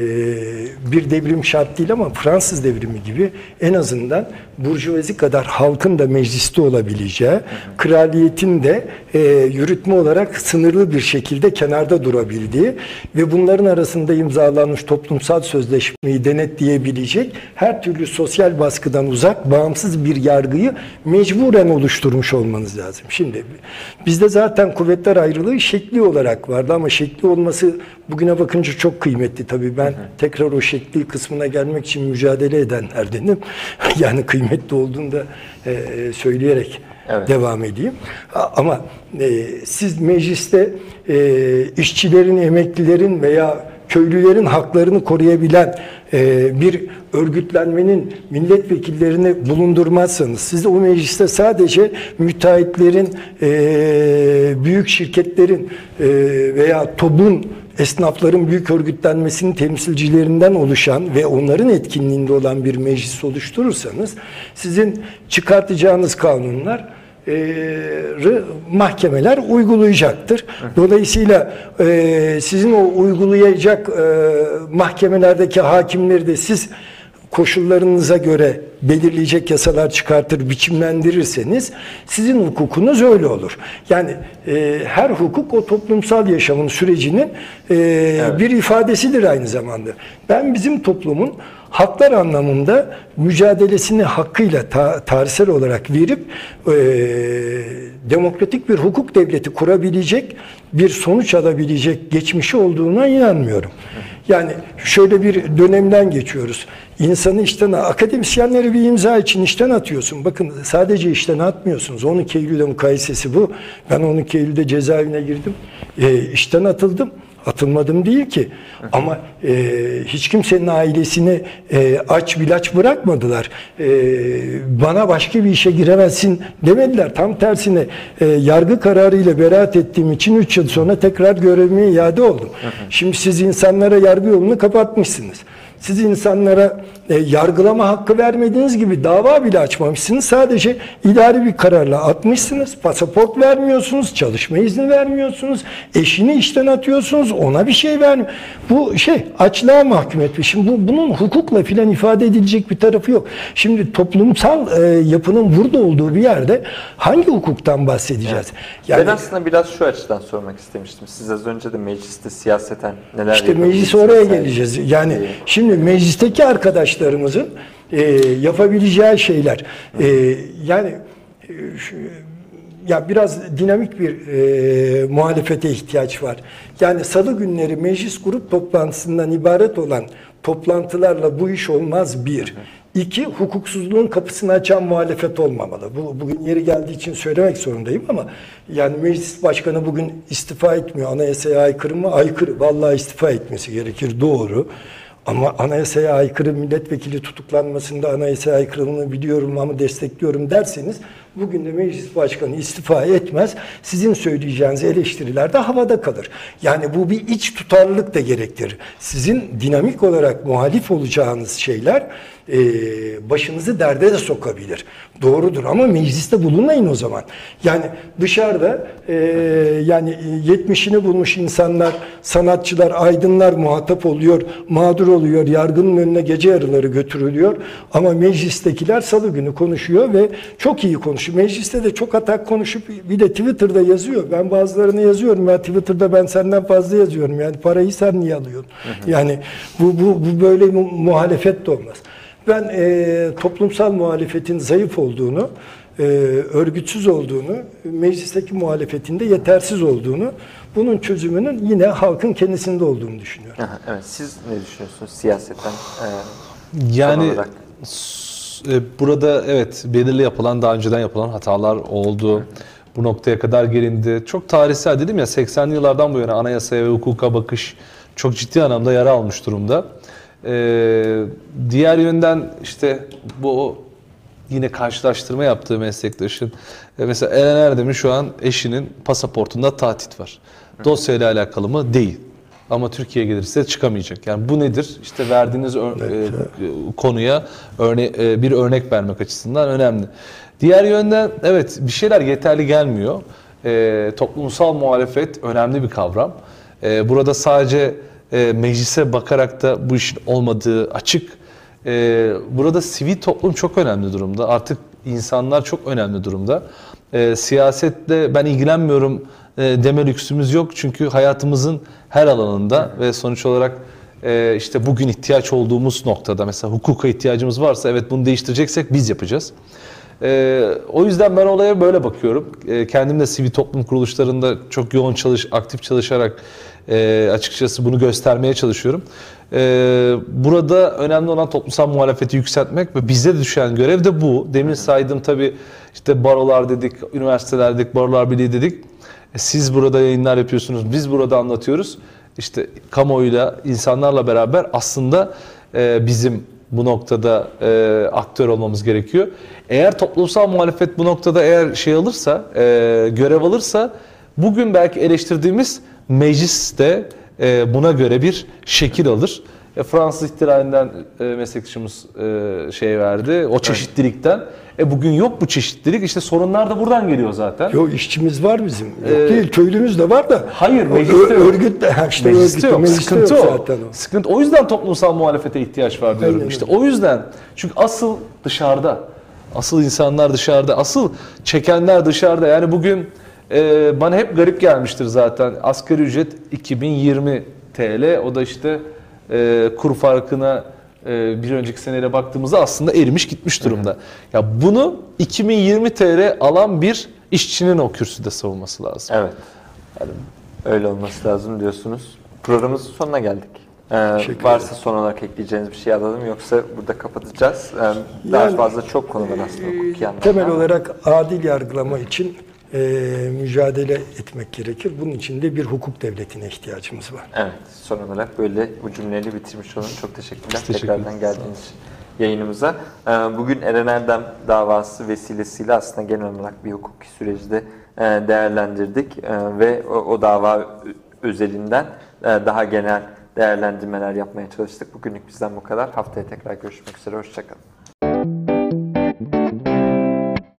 bir devrim şart değil ama Fransız devrimi gibi en azından burjuvazi kadar halkın da mecliste olabileceği, kraliyetin de e, yürütme olarak sınırlı bir şekilde kenarda durabildiği ve bunların arasında imzalanmış toplumsal sözleşmeyi denetleyebilecek her türlü sosyal baskıdan uzak, bağımsız bir yargıyı mecburen oluşturmuş olmanız lazım. Şimdi bizde zaten kuvvetler ayrılığı şekli olarak vardı ama şekli olması bugüne bakınca çok kıymetli tabii. Ben tekrar o şekli kısmına gelmek için mücadele edenlerdenim. Yani kıymetli olduğunu da e, söyleyerek evet. devam edeyim. Ama e, siz mecliste e, işçilerin, emeklilerin veya köylülerin haklarını koruyabilen e, bir örgütlenmenin milletvekillerini bulundurmazsanız, siz o mecliste sadece müteahhitlerin, e, büyük şirketlerin e, veya TOB'un, esnafların büyük örgütlenmesinin temsilcilerinden oluşan ve onların etkinliğinde olan bir meclis oluşturursanız, sizin çıkartacağınız kanunlar e, mahkemeler uygulayacaktır. Dolayısıyla e, sizin o uygulayacak e, mahkemelerdeki hakimleri de siz koşullarınıza göre belirleyecek yasalar çıkartır, biçimlendirirseniz sizin hukukunuz öyle olur. Yani e, her hukuk o toplumsal yaşamın sürecinin e, evet. bir ifadesidir aynı zamanda. Ben bizim toplumun haklar anlamında mücadelesini hakkıyla ta, tarihsel olarak verip e, demokratik bir hukuk devleti kurabilecek, bir sonuç alabilecek geçmişi olduğuna inanmıyorum. Yani şöyle bir dönemden geçiyoruz. İnsanı işten, akademisyenleri bir imza için işten atıyorsun. Bakın sadece işten atmıyorsunuz. on iki Eylül'de mukayesesi bu. Ben on iki Eylül'de cezaevine girdim. E, işten atıldım. Atılmadım değil ki. Ama e, hiç kimsenin ailesini e, aç bilaç bırakmadılar. E, bana başka bir işe giremezsin demediler. Tam tersine e, yargı kararıyla beraat ettiğim için üç yıl sonra tekrar görevime iade oldum. Hı hı. Şimdi siz insanlara yargı yolunu kapatmışsınız. Siz insanlara e, yargılama hakkı vermediğiniz gibi dava bile açmamışsınız. Sadece idari bir kararla atmışsınız. Pasaport vermiyorsunuz, çalışma izni vermiyorsunuz. Eşini işten atıyorsunuz, ona bir şey vermiyor. Bu şey açlığa mahkum etmiş. Şimdi bu, bunun hukukla filan ifade edilecek bir tarafı yok. Şimdi toplumsal e, yapının burada olduğu bir yerde hangi hukuktan bahsedeceğiz? Evet. Yani, ben aslında biraz şu açıdan sormak istemiştim. Siz az önce de mecliste siyaseten neler İşte meclis oraya geleceğiz. Yani ee, şimdi meclisteki arkadaşlarımızın e, yapabileceği şeyler e, yani e, şu, ya biraz dinamik bir e, muhalefete ihtiyaç var. Yani salı günleri meclis grup toplantısından ibaret olan toplantılarla bu iş olmaz bir. İki, hukuksuzluğun kapısını açan muhalefet olmamalı. Bu, bugün yeri geldiği için söylemek zorundayım ama yani meclis başkanı bugün istifa etmiyor. Anayasaya aykırı mı? Aykırı. Vallahi istifa etmesi gerekir. Doğru. Ama anayasaya aykırı milletvekili tutuklanmasında anayasaya aykırılığını biliyorum ama destekliyorum derseniz Bugün de meclis başkanı istifa etmez. Sizin söyleyeceğiniz eleştiriler de havada kalır. Yani bu bir iç tutarlılık da gerektirir. Sizin dinamik olarak muhalif olacağınız şeyler e, başınızı derde de sokabilir. Doğrudur ama mecliste bulunmayın o zaman. Yani dışarıda e, yani yetmişini bulmuş insanlar, sanatçılar, aydınlar muhatap oluyor, mağdur oluyor, yargının önüne gece yarıları götürülüyor. Ama meclistekiler salı günü konuşuyor ve çok iyi konuşuyor. Mecliste de çok atak konuşup bir de Twitter'da yazıyor. Ben bazılarını yazıyorum ya, Twitter'da ben senden fazla yazıyorum. Yani parayı sen niye alıyorsun? Hı hı. Yani bu, bu, bu böyle mu, muhalefet de olmaz. Ben e, toplumsal muhalefetin zayıf olduğunu, e, örgütsüz olduğunu, meclisteki muhalefetin de yetersiz olduğunu, bunun çözümünün yine halkın kendisinde olduğunu düşünüyorum. Aha, evet. Siz ne düşünüyorsunuz siyasetten? E, yani e, burada evet belirli yapılan, daha önceden yapılan hatalar oldu. Hı. Bu noktaya kadar gelindi. Çok tarihsel dedim ya, seksenli yıllardan bu yana anayasaya ve hukuka bakış çok ciddi anlamda yara almış durumda. Ee, diğer yönden işte bu yine karşılaştırma yaptığı meslektaşın e, mesela Eren Erdem'in şu an eşinin pasaportunda tahdit var. Dosyayla alakalı mı? Değil. Ama Türkiye'ye gelirse çıkamayacak. Yani bu nedir? İşte verdiğiniz ör- e, konuya örne e, bir örnek vermek açısından önemli. Diğer yönden evet bir şeyler yeterli gelmiyor. E, toplumsal muhalefet önemli bir kavram. E, burada sadece E, meclise bakarak da bu işin olmadığı açık. E, burada sivil toplum çok önemli durumda. Artık insanlar çok önemli durumda. E, siyasetle ben ilgilenmiyorum e, deme lüksümüz yok. Çünkü hayatımızın her alanında ve sonuç olarak e, işte bugün ihtiyaç olduğumuz noktada mesela hukuka ihtiyacımız varsa evet bunu değiştireceksek biz yapacağız. E, o yüzden ben olaya böyle bakıyorum. E, kendim de sivil toplum kuruluşlarında çok yoğun çalış, aktif çalışarak e, açıkçası bunu göstermeye çalışıyorum. E, burada önemli olan toplumsal muhalefeti yükseltmek ve bize düşen görev de bu. Demin saydım tabii işte barolar dedik, üniversiteler dedik, barolar birliği dedik. E, siz burada yayınlar yapıyorsunuz, biz burada anlatıyoruz. İşte kamuoyuyla, insanlarla beraber aslında e, bizim bu noktada e, aktör olmamız gerekiyor. Eğer toplumsal muhalefet bu noktada eğer şey alırsa, e, görev alırsa bugün belki eleştirdiğimiz meclis de e, buna göre bir şekil alır. E, Fransız ihtilalinden e, meslektaşımız e, şey verdi, o çeşitlilikten. E, bugün yok bu çeşitlilik, işte sorunlar da buradan geliyor zaten. Yok, işçimiz var bizim. Yok Ee, değil, köylümüz de var da. Hayır, mecliste yok. Örgüt de, işte mecliste örgütte, yok. mecliste Sıkıntı yok o. zaten o. Sıkıntı. O yüzden toplumsal muhalefete ihtiyaç var diyorum. Aynen İşte öyle. o yüzden. Çünkü asıl dışarıda. Asıl insanlar dışarıda. Asıl çekenler dışarıda. Yani bugün e, bana hep garip gelmiştir zaten. Asgari ücret iki bin yirmi T L. O da işte e, kur farkına e, bir önceki seneyle baktığımızda aslında erimiş gitmiş durumda. Ya bunu iki bin yirmi T L alan bir işçinin o kürsüde savunması lazım. Evet. Yani öyle olması lazım diyorsunuz. Programımızın sonuna geldik. Ee, varsa son olarak ekleyeceğiniz bir şey alalım, yoksa burada kapatacağız. Ee, daha Yani, fazla çok konu var aslında hukuki anlamda. Temel olarak adil yargılama için e, mücadele etmek gerekir. Bunun için de bir hukuk devletine ihtiyacımız var. Evet, son olarak böyle bu cümleleri bitirmiş olun. Çok teşekkürler Teşekkür tekrardan ederiz. geldiğiniz için yayınımıza. Ee, bugün Eren Erdem davası vesilesiyle aslında genel olarak bir hukuki süreci de e, değerlendirdik e, ve o, o dava özelinden e, daha genel değerlendirmeler yapmaya çalıştık. Bugünlük bizden bu kadar. Haftaya tekrar görüşmek üzere. Hoşça kalın.